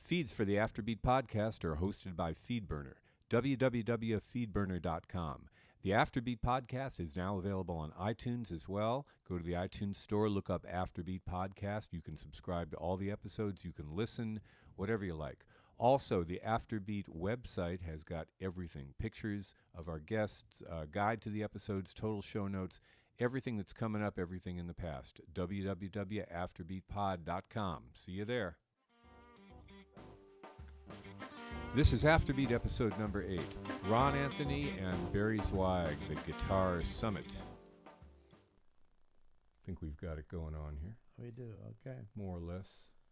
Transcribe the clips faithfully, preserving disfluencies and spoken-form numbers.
Feeds for the Afterbeat podcast are hosted by FeedBurner, w w w dot feed burner dot com. The Afterbeat podcast is now available on iTunes as well. Go to the iTunes store, look up Afterbeat Podcast. You can subscribe to all the episodes. You can listen, whatever you like. Also, the Afterbeat website has got everything. Pictures of our guests, uh, guide to the episodes, total show notes, everything that's coming up, everything in the past. w w w dot afterbeat pod dot com. See you there. This is Afterbeat episode number eight. Ron Anthony and Barry Zweig, the Guitar Summit. I think we've got it going on here. We do, okay. More or less.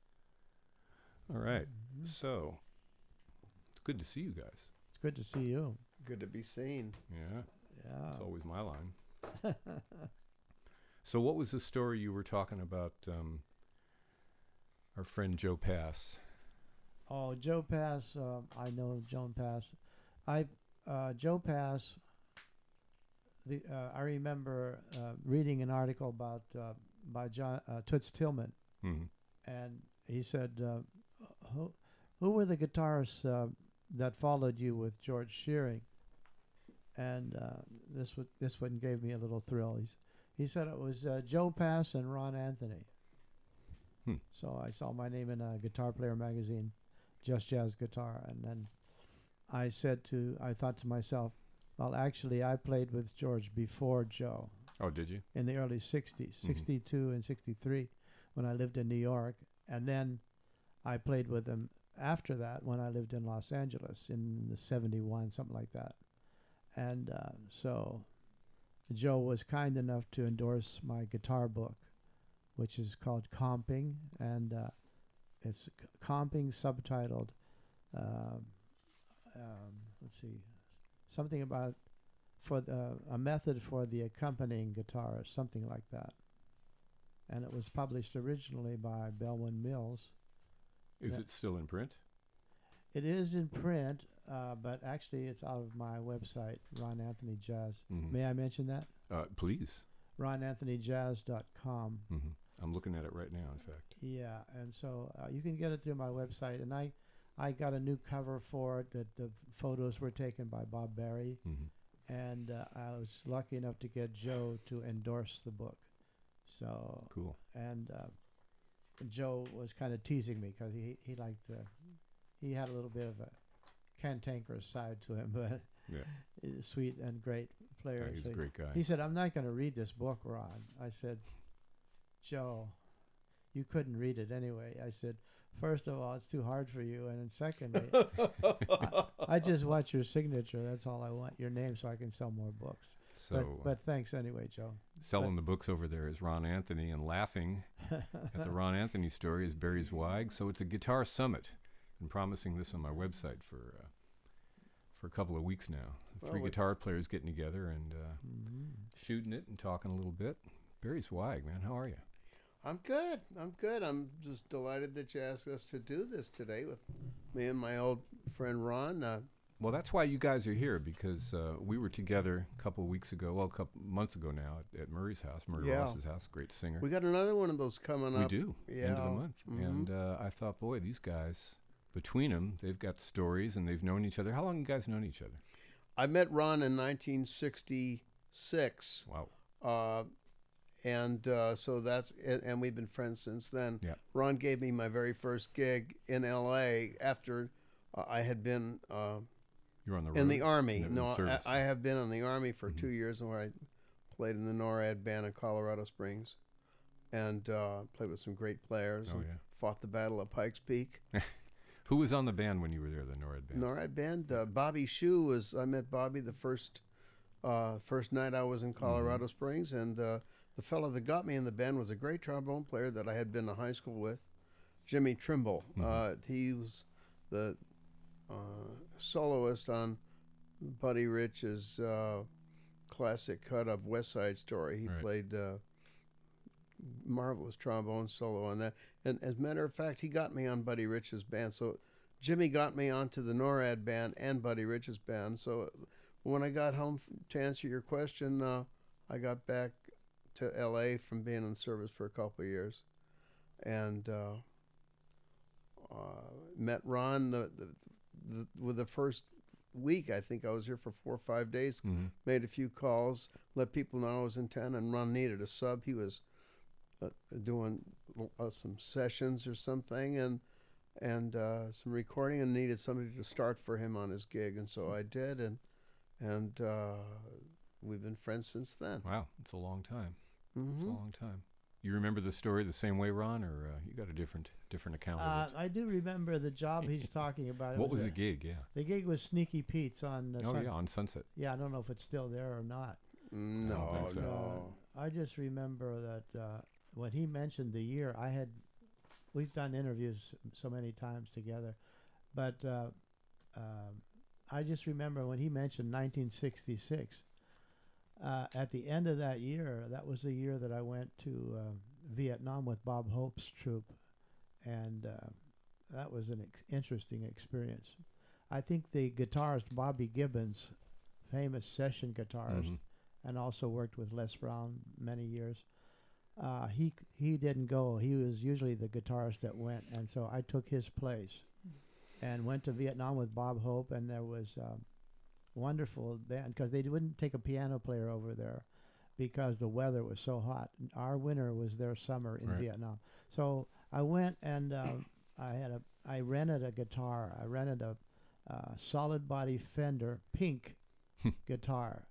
All right. Mm-hmm. So, it's good to see you guys. It's good to see you. Good to be seen. Yeah. Yeah. It's always my line. So what was the story you were talking about, um, our friend Joe Pass? Oh, Joe Pass, uh, I know Joan Pass. I, uh, Joe Pass, the uh, I remember uh, reading an article about uh, by John uh, Toots Tillman, mm-hmm. and he said, uh, who, who were the guitarists uh, that followed you with George Shearing? And uh, this w- this one gave me a little thrill. He's, he said it was uh, Joe Pass and Ron Anthony. Hmm. So I saw my name in a Guitar Player magazine, Just Jazz Guitar, and then I said to, I thought to myself, well, actually, I played with George before Joe. Oh, did you? In the early sixties, mm-hmm. sixty-two and sixty-three, when I lived in New York, and then I played with him after that when I lived in Los Angeles in the seventy-one, something like that. And uh, so Joe was kind enough to endorse my guitar book, which is called Comping, and uh, it's c- Comping subtitled, um, um, let's see, something about for the, a method for the accompanying guitar, or something like that. And it was published originally by Bellwin Mills. Is Yeah. it still in print? It is in print, uh, but actually it's out of my website, Ron Anthony Jazz. Mm-hmm. May I mention that? Uh, please. ron anthony jazz dot com. Mm-hmm. I'm looking at it right now, in fact. Yeah, and so uh, you can get it through my website. And I, I got a new cover for it that the photos were taken by Bob Barry. Mm-hmm. And uh, I was lucky enough to get Joe to endorse the book. So Cool. And uh, Joe was kind of teasing me because he he liked the, he had a little bit of a cantankerous side to him, but Yeah. he's a sweet and great player. Yeah, he's So a great guy. He said, "I'm not going to read this book, Ron." I said, "Joe, you couldn't read it anyway." I said, first of all, it's too hard for you, and then secondly, I, I just want your signature. That's all I want, your name, so I can sell more books. So, but, but thanks anyway, Joe. selling the books over there is Ron Anthony, and laughing at the Ron Anthony story is Barry Zweig. So it's a Guitar Summit. Been promising this on my website for uh, for a couple of weeks now. Well, Three we- guitar players getting together and uh, Mm-hmm. shooting it and talking a little bit. Barry Zweig, man, how are you? I'm good. I'm good. I'm just delighted that you asked us to do this today with me and my old friend Ron. Uh, Well, that's why you guys are here, because uh, we were together a couple of weeks ago, well, a couple months ago now, at, at Murray's house, Murray Yeah. Ross's house, great singer. we got another one of those coming We up. do, Yeah. end of the month. Mhm. And uh, I thought, boy, these guys, between them, they've got stories and they've known each other. How long you guys known each other? I met Ron in nineteen sixty-six. Wow. Uh, and uh, so that's and, and we've been friends since then. Yeah. Ron gave me my very first gig in L A after uh, I had been uh, You're on the road. in the Army. in the No, I, service. I have been in the Army for Mhm. two years, where I played in the NORAD band in Colorado Springs, and uh, played with some great players. Oh, and yeah. Fought the Battle of Pikes Peak. Who was on the band when you were there, the NORAD band? NORAD band. Uh, Bobby Shue was. I met Bobby the first uh, first night I was in Colorado Springs, and uh, the fellow that got me in the band was a great trombone player that I had been to high school with, Jimmy Trimble. Mhm. Uh, he was the uh, soloist on Buddy Rich's uh, classic cut of West Side Story. He Right. played uh, marvelous trombone solo on that. And as a matter of fact, he got me on Buddy Rich's band. So Jimmy got me onto the NORAD band and Buddy Rich's band. So when I got home, f- to answer your question, uh, I got back to L A from being in service for a couple of years. And uh, uh, met Ron the, the, the with the first week. I think I was here for four or five days. Mm-hmm. Made a few calls, let people know I was in town, and Ron needed a sub. He was uh, doing uh, some sessions or something, and and uh, some recording, and needed somebody to start for him on his gig, and so I did, and and uh, we've been friends since then. Wow, it's a long time. Mm-hmm. It's a long time. You remember the story the same way, Ron, or uh, you got a different different account Uh, of it? I do remember the job he's talking about. It What was a- the gig? Yeah. The gig was Sneaky Pete's on. Uh, Oh Sun- yeah, on Sunset. Yeah, I don't know if it's still there or not. No, don't think so. no. Uh, I just remember that uh, when he mentioned the year, I had. We've done interviews so many times together, but uh, um I just remember when he mentioned nineteen sixty-six. Uh, at the end of that year, that was the year that I went to uh, Vietnam with Bob Hope's troupe, and uh, that was an ex- interesting experience. I think the guitarist Bobby Gibbons, famous session guitarist, Mhm. and also worked with Les Brown many years. Uh, he c- he didn't go. He was usually the guitarist that went, and so I took his place, and went to Vietnam with Bob Hope, and there was um, wonderful band because they wouldn't take a piano player over there because the weather was so hot. Our winter was their summer in Right. Vietnam. So I went and um, I had a I rented a guitar. I rented a uh, solid body Fender pink guitar.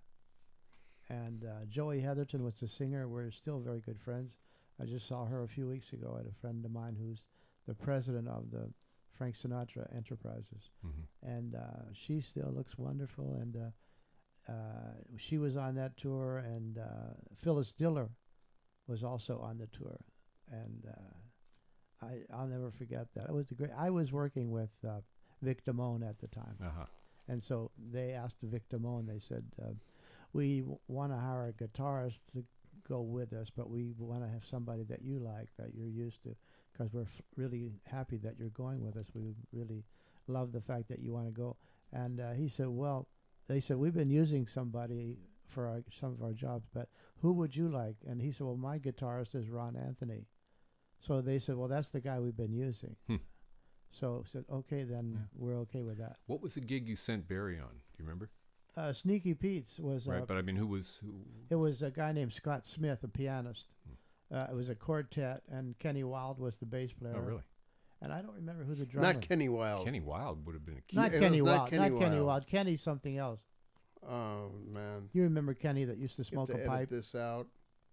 And uh, Joey Heatherton was the singer. We're still very good friends. I just saw her a few weeks ago at a friend of mine who's the president of the Frank Sinatra Enterprises. Mhm. And uh, she still looks wonderful. And uh, uh, she was on that tour. And uh, Phyllis Diller was also on the tour. And uh, I, I'll never forget that. It was the great. I was working with uh, Vic Damone at the time. Uh-huh. And so they asked Vic Damone, they said, uh, we w- want to hire a guitarist to go with us, but we want to have somebody that you like, that you're used to, because we're f- really happy that you're going with us. We really love the fact that you want to go. And uh, he said, well, they said, we've been using somebody for our, some of our jobs, but who would you like? And he said, well, my guitarist is Ron Anthony. So they said, well, that's the guy we've been using. Hmm. So said, okay, then Yeah. we're okay with that. What was the gig you sent Barry on? Do you remember? Uh, Sneaky Pete's was Right, uh, but I mean, who was who? it was a guy named Scott Smith, a pianist. Uh, it was a quartet, and Kenny Wild was the bass player. Oh, really? And I don't remember who the drummer. Not Kenny Wild. Kenny Wild would have been a key. Not It Kenny was not Wild. Kenny not Kenny Wild. Wild. Kenny something else. Oh man, You remember Kenny that used to you have smoke to a edit pipe? this out.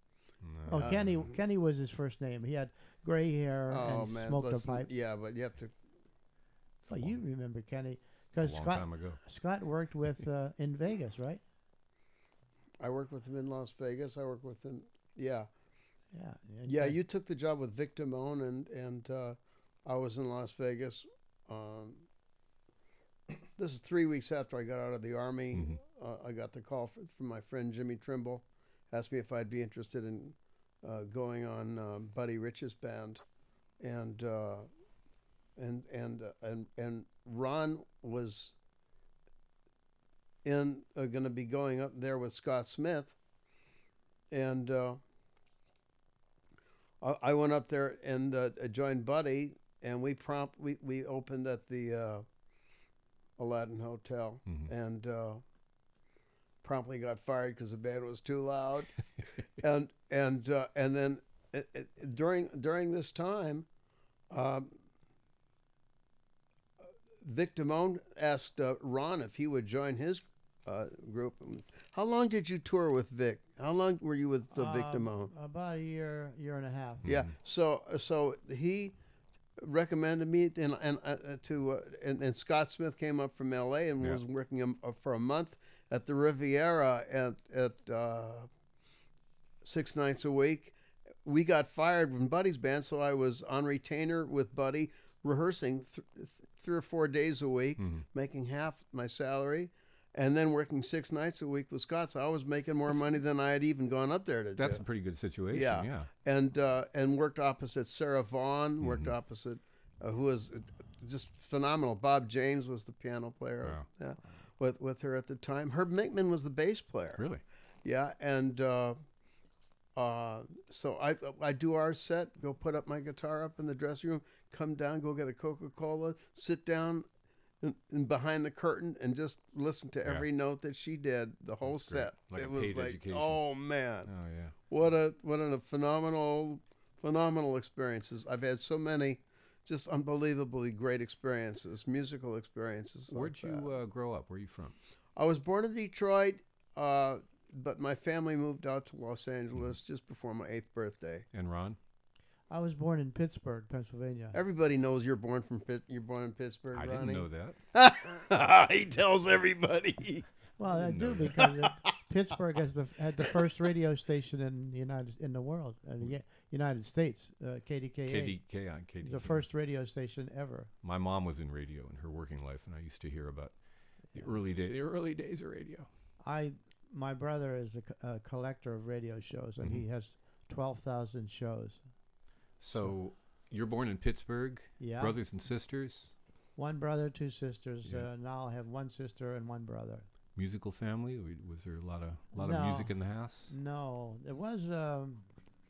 No. Oh, Uh, Kenny. Kenny was his first name. He had gray hair Oh and man, smoked listen, a pipe. yeah, but you have to. Oh, you remember Kenny? a Because long Scott time ago. Scott worked with uh, in Vegas, right? I worked with him in Las Vegas. I worked with him. Yeah, Yeah. and yeah. Ken- You took the job with Vic Damone, and and uh, I was in Las Vegas. Um, this is three weeks after I got out of the army. Mhm. Uh, I got the call f- from my friend Jimmy Trimble, asked me if I'd be interested in uh, going on um, Buddy Rich's band, and uh, and and uh, and and Ron was in uh, going to be going up there with Scott Smith, and uh, I, I went up there and uh, joined Buddy, and we prompt we, we opened at the uh, Aladdin Hotel, Mhm. and uh, promptly got fired because the band was too loud, and and uh, and then uh, uh, during during this time, um, Vic Damone asked uh, Ron if he would join his uh, group. How long did you tour with Vic? How long were you with uh, Vic Um, Damone? About a year, year and a half. Yeah. Mhm. So so he recommended me and and uh, uh, to uh, and, and Scott Smith came up from L A and Yeah. was working um, uh, for a month at the Riviera at at uh, six nights a week. We got fired from Buddy's band, so I was on retainer with Buddy, rehearsing th- th- three or four days a week, Mhm. making half my salary, and then working six nights a week with Scott. So I was making more money than I had even gone up there to That's do. a pretty good situation. Yeah. Yeah. and uh, and worked opposite Sarah Vaughan. Worked Mhm. opposite, uh, who was uh, just phenomenal. Bob James was the piano player. Wow. Yeah, with with her at the time. Herb Minkman was the bass player. Really. Yeah, and uh, Uh, so I I do our set, go put up my guitar up in the dressing room, come down, go get a Coca-Cola, sit down and, and behind the curtain and just listen to Yeah. every note that she did, the whole That's great. set. Like it a was paid like, education. oh man, Oh yeah. what a what a phenomenal phenomenal experiences. I've had so many just unbelievably great experiences, musical experiences. Where'd like you that. uh, grow up? Where are you from? I was born in Detroit, uh, but my family moved out to Los Angeles just before my eighth birthday. And Ron? I was born in Pittsburgh, Pennsylvania. Everybody knows you're born from Pitt. You're born in Pittsburgh, I Ronnie. didn't know that. He tells everybody. Well, I didn't do know that. because it, Pittsburgh has the had the first radio station in the United in the world, uh, the Ye- United States, uh, K D K A. K D K on K D K. The first radio station ever. My mom was in radio in her working life, and I used to hear about the Yeah. early day, the early days of radio. I, my brother is a, co- a collector of radio shows, and Mhm. he has twelve thousand shows. So you're born in Pittsburgh. Yeah, Brothers and sisters. one brother, two sisters. Yeah. Uh, now I have one sister and one brother. Musical family. We- Was there a lot of lot No. of music in the house? No, there was um,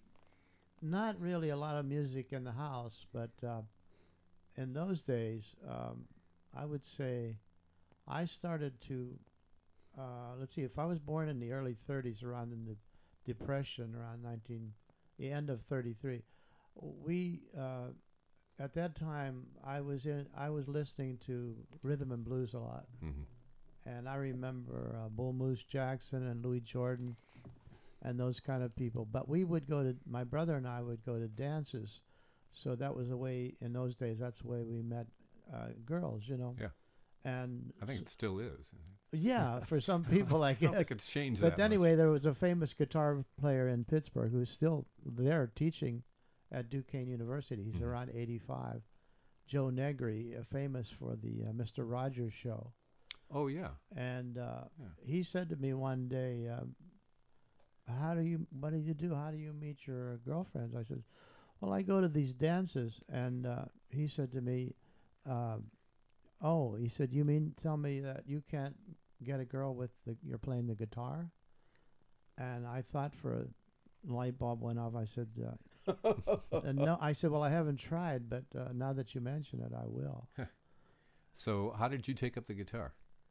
not really a lot of music in the house, but uh, in those days, um, I would say I started to. Uh, let's see, if I was born in the early thirties, around in the Depression, around nineteen, the end of thirty-three, we uh, at that time I was in. I was listening to rhythm and blues a lot. Mm-hmm. And I remember uh, Bull Moose Jackson and Louis Jordan and those kind of people. But we would go to, my brother and I would go to dances. So that was the way, in those days, that's the way we met uh, girls, you know. Yeah. And I think s- it still is. yeah, for some people, I I don't guess. think it's changed But that anyway, much. there was a famous guitar player in Pittsburgh who's still there teaching at Duquesne University. He's Mhm. around eighty-five. Joe Negri, uh, famous for the uh, Mister Rogers show. Oh yeah. And uh, Yeah. he said to me one day, um, "How do you? What do you do? How do you meet your girlfriends?" I said, "Well, I go to these dances." And uh, he said to me, um, "Oh," he said, "You mean tell me that you can't get a girl with the you're playing the guitar?" And I thought for a light bulb went off. I said, uh, uh, "No." I said, "Well, I haven't tried, but uh, now that you mention it, I will." So how did you take up the guitar?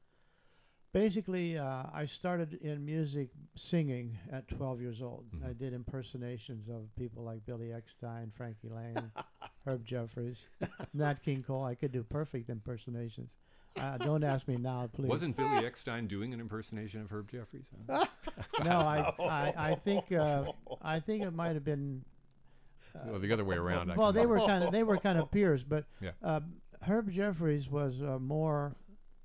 Basically, uh, I started in music singing at twelve years old. Mhm. I did impersonations of people like Billy Eckstine, Frankie Lane, Herb Jeffries, Nat King Cole. I could do perfect impersonations. Uh, don't ask me now, please. Wasn't Billy Eckstine doing an impersonation of Herb Jeffries? Huh? No, I, I, I think, uh, I think it might have been. Uh, Well, the other way around. I well, can they were remember. kind of they were kind of peers, but Yeah. uh, Herb Jeffries was uh, more.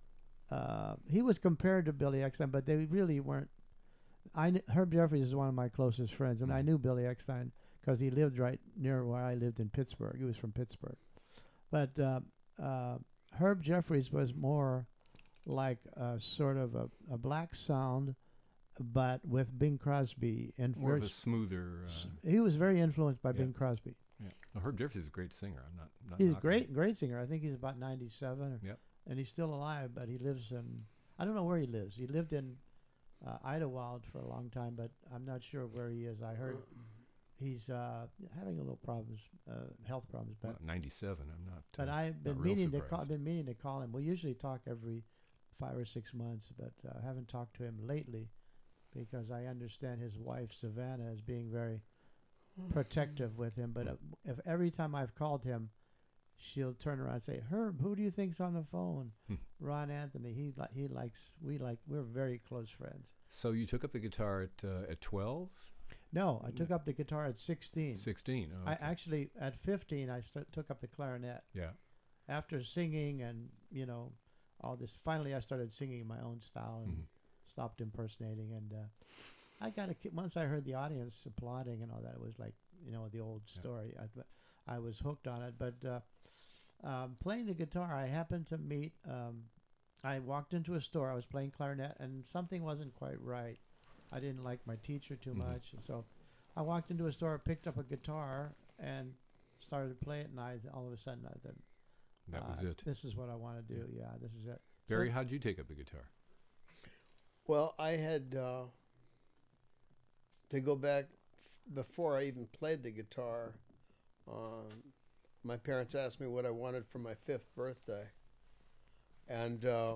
Uh, he was compared to Billy Eckstine, but they really weren't. I kn- Herb Jeffries is one of my closest friends, and I Mhm. knew Billy Eckstine because he lived right near where I lived in Pittsburgh. He was from Pittsburgh, but uh, uh, Herb Jeffries was more like a sort of a, a black sound, but with Bing Crosby and More of a smoother. Uh, he was very influenced by yeah. Bing Crosby. yeah. Well, Herb Jeffries is a great singer. I'm not. not He's a knocking great, it. great singer. I think he's about ninety-seven. Or Yep. And he's still alive, but he lives in, I don't know where he lives. He lived in uh, Idlewild for a long time, but I'm not sure where he is. I heard he's uh, having a little problems, uh, health problems. But Well, ninety-seven. I'm not. but uh, I've been not real meaning to call. surprised. I've been meaning to call him. We usually talk every five or six months, but uh, I haven't talked to him lately because I understand his wife Savannah is being very protective with him. But uh, if every time I've called him, she'll turn around and say, "Herb, who do you think's on the phone?" Hmm. Ron Anthony. He li- he likes. We like. We're very close friends. So you took up the guitar at uh, at twelve, No, I took up the guitar at sixteen. sixteen. Oh, I okay. actually at fifteen I st- took up the clarinet. Yeah. After singing and you know all this, finally I started singing my own style and Mhm. stopped impersonating. And uh, I got a ki- once I heard the audience applauding and all that, it was like you know the old Yeah. story. I th- I was hooked on it. But uh, um, playing the guitar, I happened to meet. Um, I walked into a store. I was playing clarinet, and something wasn't quite right. I didn't like my teacher too Mhm. much, and so I walked into a store, picked up a guitar, and started to play it. And I all of a sudden I thought, That was uh, it. This is what I want to do. Yeah, this is it. Barry, so- how'd you take up the guitar? Well, I had uh, to go back f- before I even played the guitar, um, my parents asked me what I wanted for my fifth birthday, and uh,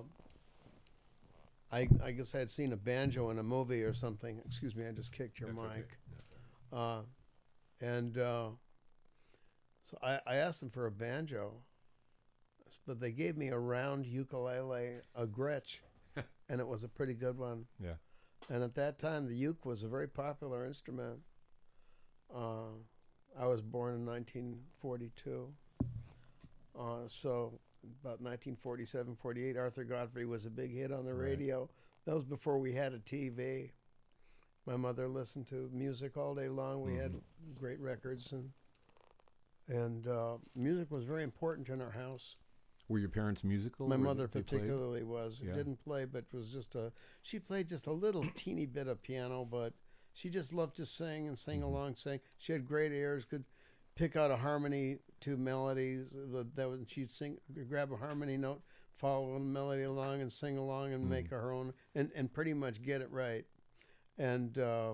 I I guess I had seen a banjo in a movie or something. Excuse me, I just kicked your That's okay. mic. Uh, and uh, so I, I asked them for a banjo, but they gave me a round ukulele, a Gretsch, and it was a pretty good one. Yeah. And at that time, the uke was a very popular instrument. Uh, I was born in nineteen forty-two. Uh, so about nineteen forty-seven, forty-eight, Arthur Godfrey was a big hit on the Right. radio. That was before we had a T V. My mother listened to music all day long. We had great records, and and uh, music was very important in our house. Were your parents musical? My Were mother they played? particularly was. Yeah. Didn't play, but was just a. She played just a little teeny bit of piano, but she just loved to sing and sing Mhm. along. Sing. She had great ears. Could pick out a harmony to melodies. The- That was, she'd sing, grab a harmony note, follow the melody along, and sing along and Mhm. make her own, and and pretty much get it right. And uh,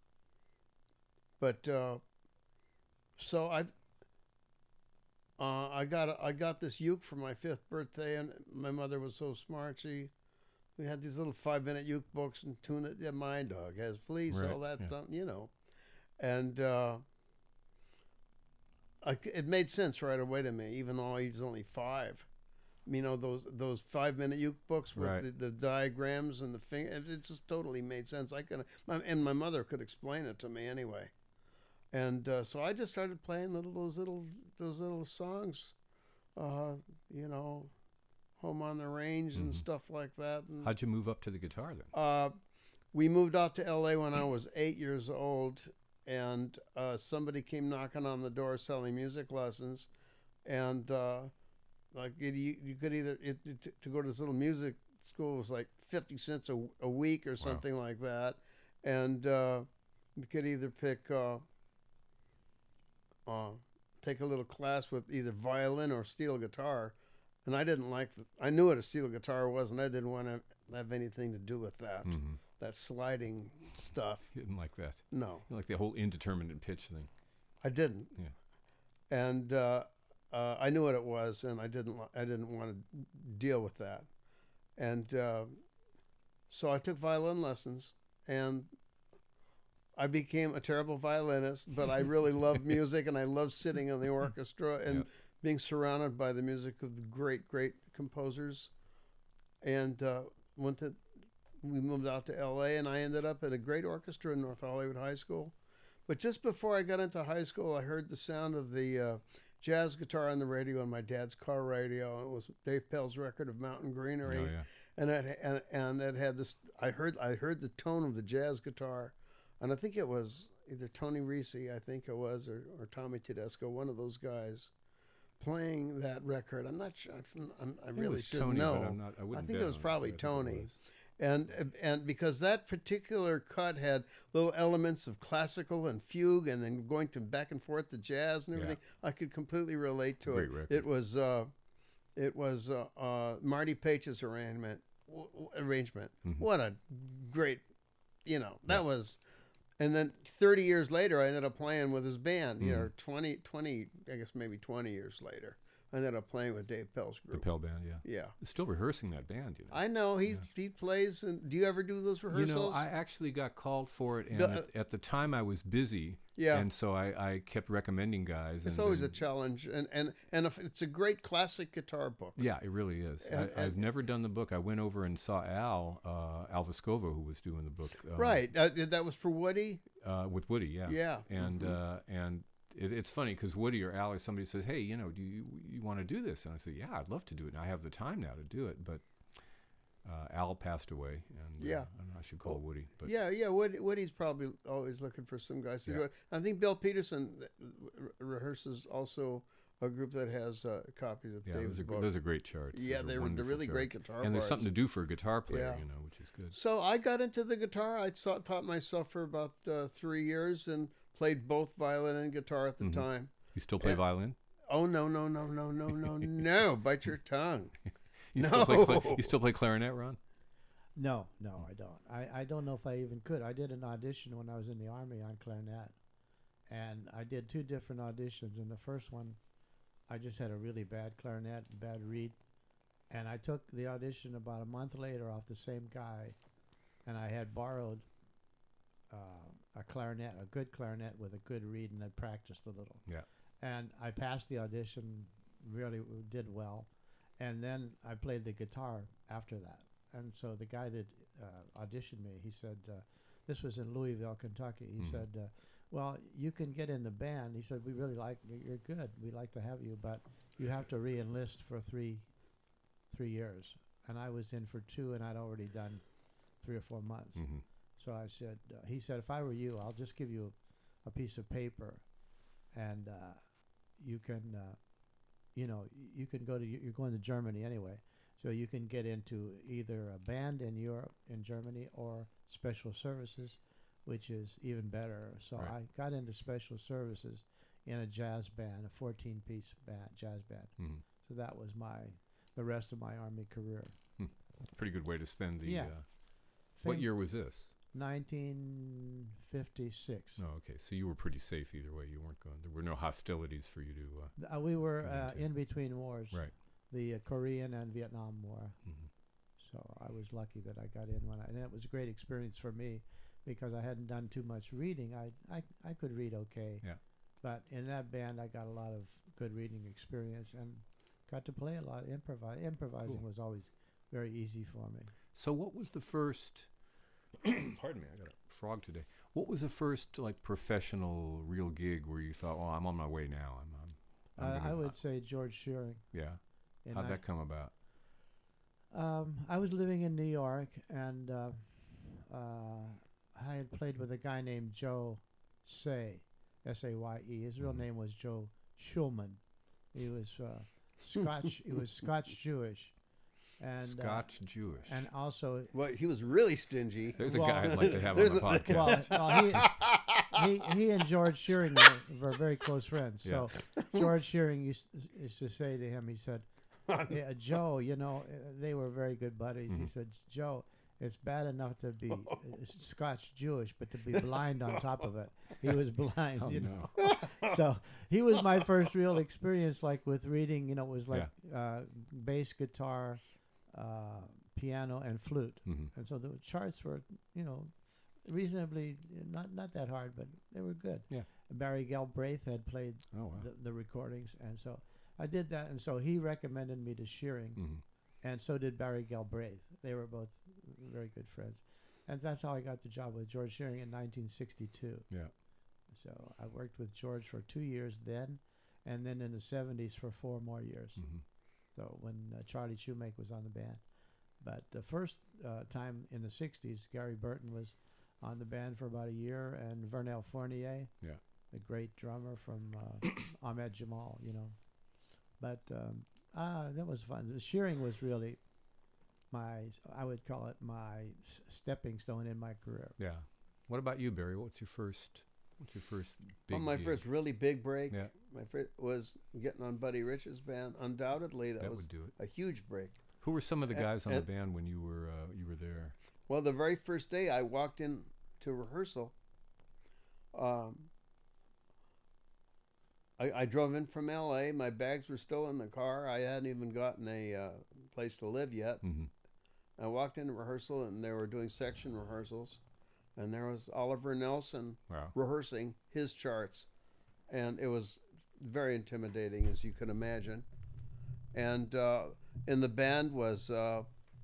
but uh, so I. Uh, I got a, I got this uke for my fifth birthday, and my mother was so smart. She, we had these little five minute uke books and tune it. Yeah, my dog has fleas, Right, all that, yeah. stuff, you know, and uh, I c it made sense right away to me, even though he was only five. You know, those those five minute uke books with Right. the, the diagrams and the finger. It, it just totally made sense. I could, my, and my mother could explain it to me anyway. And uh, so I just started playing little those little those little songs, uh, you know, Home on the Range and Mhm. stuff like that. And, How'd you move up to the guitar then? uh, we moved out to L A when I was eight years old, and uh, somebody came knocking on the door selling music lessons, and uh, like it, you, you could either it, it, to go to this little music school was like fifty cents a, a week or something like that, and uh, you could either pick. Uh, Uh, take a little class with either violin or steel guitar, and I didn't like the. I knew what a steel guitar was, and I didn't want to have anything to do with that. Mhm. That sliding stuff. You didn't like that. No, You like the whole indeterminate pitch thing. I didn't. Yeah. And uh, uh, I knew what it was, and I didn't. li- I didn't want to deal with that, and uh, so I took violin lessons, and I became a terrible violinist, but I really loved music, and I loved sitting in the orchestra and Yep. being surrounded by the music of the great, great composers. And uh, went to, we moved out to L A, and I ended up at a great orchestra in North Hollywood High School. But just before I got into high school, I heard the sound of the uh, jazz guitar on the radio on my dad's car radio. It was Dave Pell's record of Mountain Greenery, Oh, yeah. and it and, and it had this. I heard I heard the tone of the jazz guitar. And I think it was either Tony Ricci, I think it was, or, or Tommy Tedesco, one of those guys, playing that record. I'm not sure. I'm, I'm, I think it really was should Tony, know. But I'm not, I, I wouldn't think bet it was on probably but I think it Tony. was. And and because that particular cut had little elements of classical and fugue, and then going to back and forth to jazz and Yeah. everything, I could completely relate to Great it. record. It was uh, it was uh, uh, Marty Page's arrangement. W- w- arrangement. Mhm. What a great, you know, that Yeah. was. And then thirty years later, I ended up playing with his band. You Mhm. know, twenty, twenty, I guess maybe twenty years later, I ended up playing with Dave Pell's The group. Pell Band, yeah. Yeah, Still rehearsing that band, you know. I know he Yeah. he plays. And do you ever do those You rehearsals? know, I actually got called for it, and The- at, at the time I was busy, yeah, and so I, I kept recommending guys. it's and, always a and- challenge, and and and if it's a great classic guitar book. Yeah, it really is. And- I, I've and- never done the book. I went over and saw Al, uh, Al Vescovo, who was doing the book. um, Right, uh, that was for Woody. Uh, with Woody, yeah. Yeah, And mhm. uh, and it, it's funny because Woody or Al or somebody says, "Hey, you know, do you you want to do this?" And I say, "Yeah, I'd love to do it. And I have the time now to do it." But uh, Al passed away, and Yeah. uh, I don't know, I should call Woody. But yeah, yeah. Woody, Woody's probably always looking for some guys to do Yeah. it. I think Bill Peterson re- rehearses also a group that has uh, copies of yeah, Dave's those are, book. those are great charts. yeah, Those are they're, they're wonderful really great charts. guitar And there's parts. something to do for a guitar player, Yeah. you know, which is good. So I got into the guitar. I taught, taught myself for about uh, three years and played both violin and guitar at the Mhm. time. You still play Yeah. violin? Oh no no no no no no no! Bite your tongue. You still play cla- No. you still play clarinet, Ron? No, no, I don't. I, I don't know if I even could. I did an audition when I was in the Army on clarinet, and I did two different auditions. And the first one, I just had a really bad clarinet, bad reed, and I took the audition about a month later off the same guy, and I had borrowed uh, a clarinet, a good clarinet with a good reed, and I practiced a little. Yeah. And I passed the audition, really w- did well, and then I played the guitar after that. And so the guy that uh, auditioned me, he said, uh, this was in Louisville, Kentucky. He Mhm. said, uh, well, you can get in the band. He said, we really like you. You're good. We like to have you, but you have to re-enlist for three three years. And I was in for two, and I'd already done three or four months. Mm-hmm. So I said, uh, he said, if I were you, I'll just give you a piece of paper, and uh, you can, uh, you know, y- you can go to, you're going to Germany anyway, so you can get into either a band in Europe, in Germany, or special services, which is even better. So Right. I got into special services in a jazz band, a fourteen-piece band, jazz band. Mm-hmm. So that was my, the rest of my Army career. Pretty good way to spend the. Yeah. Uh, what Fin- year was this? nineteen fifty-six. Oh, okay. So you were pretty safe either way. You weren't going. There were no hostilities for you to. Uh, Th- Uh, we were Get uh, into. in between wars, right. the uh, Korean and Vietnam War. Mm-hmm. So I was lucky that I got in when I, and it was a great experience for me because I hadn't done too much reading. I I, I could read okay. Yeah. But in that band, I got a lot of good reading experience and got to play a lot. Improvise. Improvising Cool. was always very easy for me. So what was the first? Pardon me, I got a frog today. What was the first like professional real gig where you thought, "Oh, I'm on my way now. I'm." I'm, I'm Uh, gonna- I would say George Shearing. Yeah. in How'd ni- that come about? Um, I was living in New York, and uh, uh, I had played with a guy named Joe Say, S A Y E. His real Mhm. name was Joe Schulman. He was uh, Scotch. He was Scotch Jewish, and Scotch uh, Jewish. and also Well, he was really stingy. There's a well, guy I'd like to have on there's the a- podcast. well, well, he, he he and George Shearing were, were very close friends. So George Shearing used, used to say to him, he said, yeah, Joe, you know, uh, they were very good buddies. He Mhm. said, Joe, it's bad enough to be uh, s- Scotch Jewish, but to be blind on top of it. He was blind, Oh you know. no. So he was my first real experience, like with reading. You know, it was like uh, bass guitar, uh, piano, and flute. Mm-hmm. And so the charts were, you know, reasonably uh, not not that hard, but they were good. Yeah. Barry Galbraith had played Oh wow. the, the recordings, and so I did that. And so he recommended me to Shearing, Mm-hmm. and so did Barry Galbraith. They were both very good friends, and that's how I got the job with George Shearing in nineteen sixty-two. Yeah. So I worked with George for two years then, and then in the seventies for four more years. Mm-hmm. So when uh, Charlie Shoemake was on the band, but the first uh, time in the sixties, Gary Burton was on the band for about a year, and Vernel Fournier, Yeah. the great drummer from uh, Ahmed Jamal, you know. But um, ah, that was fun. The Shearing was really my, I would call it my s- stepping stone in my career. Yeah. What about you, Barry? What's your first? What's your first big? Well, my gig? first really big break, Yeah. my first was getting on Buddy Rich's band. Undoubtedly, that, That was would do it. a huge break. Who were some of the and- guys on and- the band when you were uh, you were there? Well, the very first day I walked in to rehearsal, um, I, I drove in from L A. My bags were still in the car. I hadn't even gotten a uh, place to live yet. Mm-hmm. I walked into rehearsal, and they were doing section rehearsals, and there was Oliver Nelson Wow. rehearsing his charts, and it was very intimidating, as you can imagine. And uh, in the band was uh,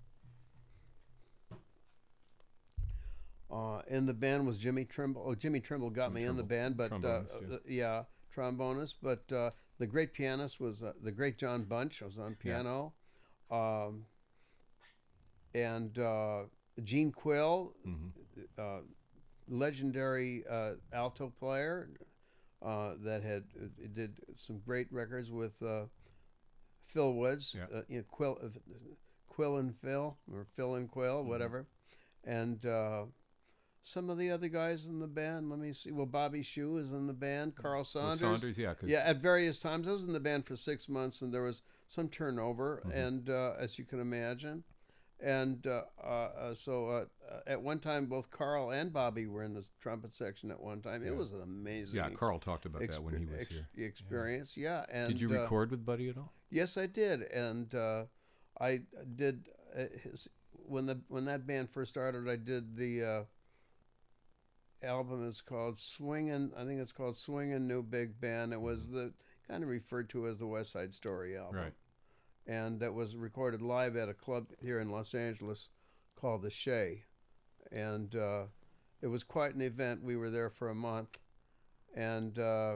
uh, in the band was Jimmy Trimble. Oh, Jimmy Trimble got Jimmy me in the Trimble, band, but uh, trombonist, uh, yeah, trombonist. But uh, the great pianist was uh, the great John Bunch. I was on piano, um, and uh, Gene Quill, Mm-hmm. uh, legendary uh, alto player uh, that had uh, did some great records with uh, Phil Woods, Yeah. uh, you know, Quill, uh, Quill and Phil, or Phil and Quill, Mhm. whatever, and uh, some of the other guys in the band. Let me see. Well, Bobby Shue is in the band. Carl Saunders. Well, Saunders, yeah. 'cause- Yeah, at various times. I was in the band for six months, and there was some turnover, Mhm. and uh, as you can imagine, And uh, uh, uh, so uh, uh, at one time, both Carl and Bobby were in the trumpet section at one time. It Yeah. was an amazing Yeah, ex- Carl talked about that when he was ex- here. experience. Yeah. And Did you uh, record with Buddy at all? yes, I did. And uh, I did uh, his when the when that band first started. I did the uh, album. It's called Swingin'. I think it's called Swingin' New Big Band. It was the kind of referred to as the West Side Story album. Right. And that was recorded live at a club here in Los Angeles called the Shea. And uh, it was quite an event. We were there for a month. And uh,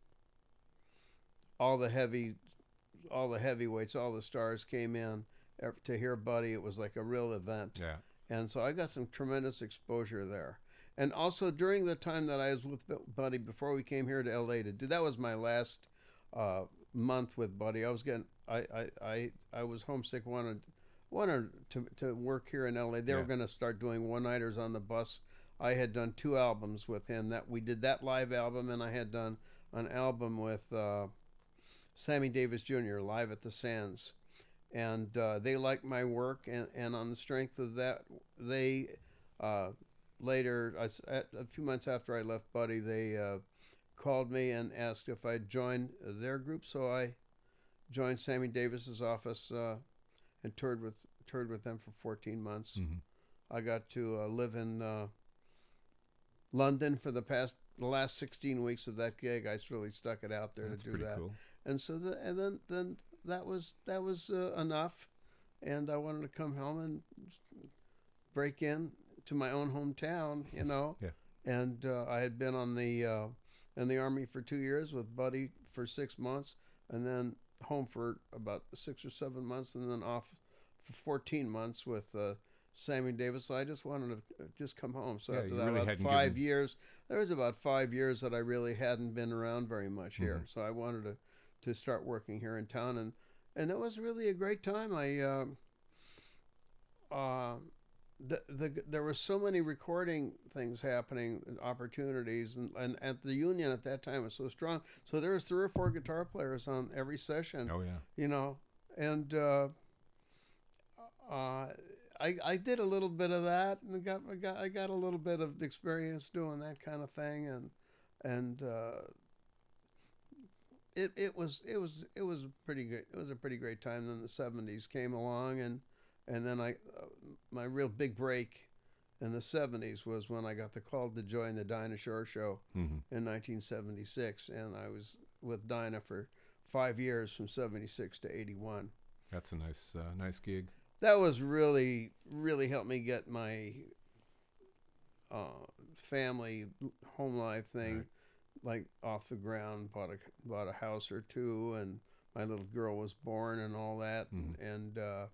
all the heavy, all the heavyweights, all the stars came in to hear Buddy. It was like a real event. Yeah. And so I got some tremendous exposure there. And also during the time that I was with Buddy before we came here to L A to do, that was my last uh, month with Buddy. I was getting, I, I, I, I was homesick, wanted, wanted to, to work here in L A. They Yeah. were going to start doing one-nighters on the bus. I had done two albums with him. That we did that live album, and I had done an album with uh, Sammy Davis Junior live at the Sands. And uh, they liked my work, and, and on the strength of that, they uh, later, I, a few months after I left Buddy, they uh, called me and asked if I'd join their group. So I joined Sammy Davis's office uh, and toured with toured with them for fourteen months. Mm-hmm. I got to uh, live in uh, London for the past the last sixteen weeks of that gig. I really stuck it out there That's to do pretty that. cool. And so the, and then then that was that was uh, enough, and I wanted to come home and break in to my own hometown, you know. Yeah. And uh, I had been on the uh, in the Army for two years with Buddy for six months, and then home for about six or seven months, and then off for fourteen months with uh, Sammy Davis. So I just wanted to just come home. So Yeah, after you that, really about hadn't five given- years, there was about five years that I really hadn't been around very much here. Mhm. So I wanted to, to start working here in town, and, and it was really a great time. I uh, uh, the, the there were so many recording things happening, and opportunities, and, and at the union at that time was so strong. So there was three or four guitar players on every session. Oh yeah. You know, and uh, uh, I I did a little bit of that, and got I got I got a little bit of experience doing that kind of thing, and and uh, it it was it was it was pretty good. It was a pretty great time. Then the seventies came along, and and then I uh, my real big break in the seventies was when I got the call to join the Dinah Shore Show Mm-hmm. in nineteen seventy-six, and I was with Dinah for five years from seventy-six to eighty-one. That's a nice, uh, nice gig. That was really, really helped me get my uh, family home life thing Right. like off the ground. Bought a bought a house or two, and my little girl was born and all that. Mhm. And uh,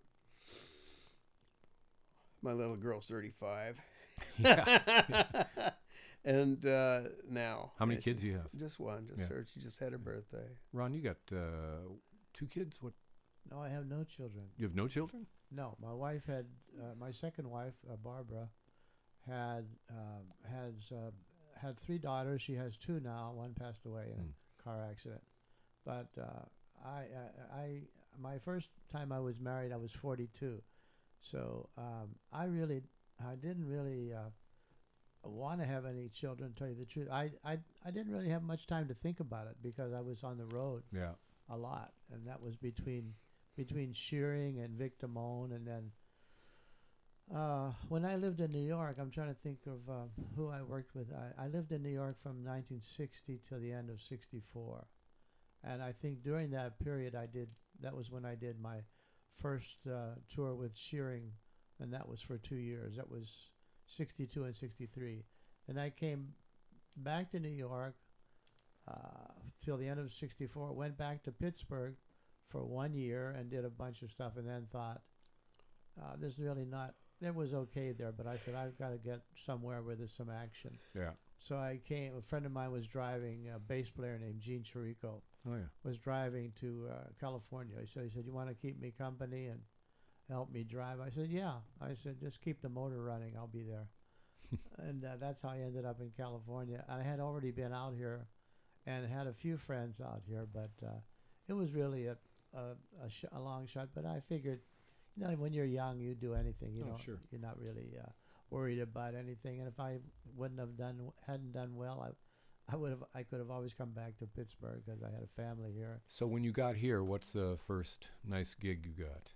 my little girl's thirty-five. Yeah. And uh, now, How many and she- kids do you have? Just one. Just Yeah. her. She just had her birthday. Ron, you got uh, two kids. What? No, I have no children. You have no children? No, my wife had, uh, my second wife, uh, Barbara, had um, has uh, had three daughters. She has two now. One passed away in Mm. a car accident. But uh, I, I, I, my first time I was married, I was forty-two. So um, I really, I didn't really uh, want to have any children. To tell you the truth, I, I, I didn't really have much time to think about it because I was on the road Yeah. a lot, and that was between between shearing and Vic Damone, and then uh, when I lived in New York, I'm trying to think of uh, who I worked with. I, I lived in New York from nineteen sixty till the end of sixty-four, and I think during that period I did. That was when I did my first uh, tour with shearing, and that was for two years. That was sixty-two and sixty-three. Then I came back to New York uh, till the end of sixty-four. Went back to Pittsburgh for one year and did a bunch of stuff, and then thought, uh, "There's really not." It was okay there, but I said I've got to get somewhere where there's some action. Yeah. So I came. A friend of mine was driving. A bass player named Gene Chirico Oh yeah. was driving to uh, California. He said, "He said you want to keep me company and help me drive?" I said, "Yeah." I said, "Just keep the motor running. I'll be there." And uh, that's how I ended up in California. I had already been out here, and had a few friends out here, but uh, it was really a a, a, sh- a long shot. But I figured, you You know, when you're young, you do anything. You Oh, know, sure. you're not really uh, worried about anything. And if I wouldn't have done, hadn't done well, I, I would have, I could have always come back to Pittsburgh because I had a family here. So when you got here, what's the first nice gig you got?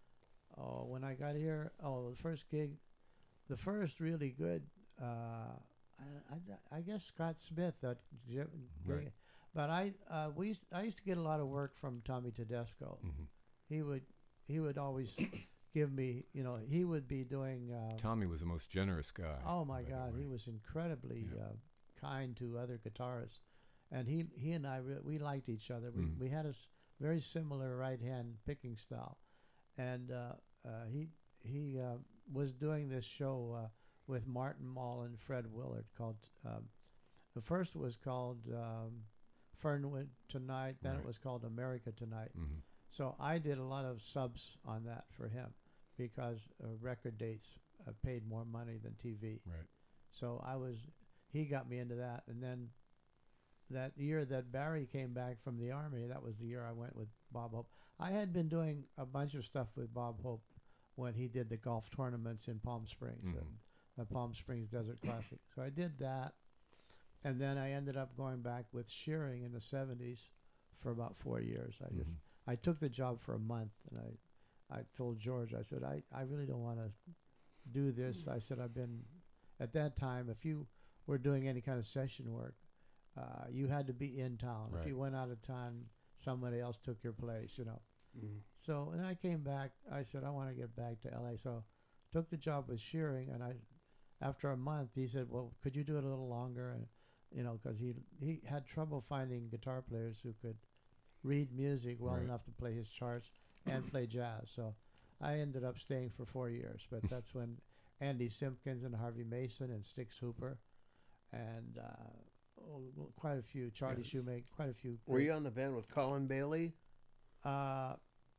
Oh, when I got here, oh, the first gig, the first really good, uh, I, I, I guess Scott Smith. That, Right. But I, uh, we, used, I used to get a lot of work from Tommy Tedesco. Mm-hmm. He would, he would always give me, you know, he would be doing. Uh, Tommy was the most generous guy. oh my by the God, way. he was incredibly Yeah. uh, kind to other guitarists, and he, he and I, re- we liked each other. We, Mm. we had a s- very similar right hand picking style, and uh, uh, he, he uh, was doing this show uh, with Martin Mull and Fred Willard called. Um, the first was called um, Fernwood Tonight. Then Right. it was called America Tonight. Mm-hmm. So I did a lot of subs on that for him because uh, record dates uh, paid more money than T V. Right. So I was, he got me into that. And then that year that Barry came back from the Army, that was the year I went with Bob Hope. I had been doing a bunch of stuff with Bob Hope when he did the golf tournaments in Palm Springs, Mhm. and the Palm Springs Desert Classic. So I did that. And then I ended up going back with Shearing in the seventies for about four years. I just, Mhm. I took the job for a month, and I, I told George, I said, I, I really don't want to do this. I said, I've been, at that time, if you were doing any kind of session work, uh, you had to be in town. Right. If you went out of town, somebody else took your place, you know. Mm. So, and I came back, I said, I want to get back to L A. So took the job with Shearing, and I, after a month, he said, well, could you do it a little longer? And, you know, because he, he had trouble finding guitar players who could read music well Right. enough to play his charts and play jazz. So I ended up staying for four years. But that's when Andy Simpkins and Harvey Mason and Styx Hooper and uh, oh, well, quite a few, Charlie Yeah. Shoemaker, quite a few. Were you on the band with Colin Bailey? Uh,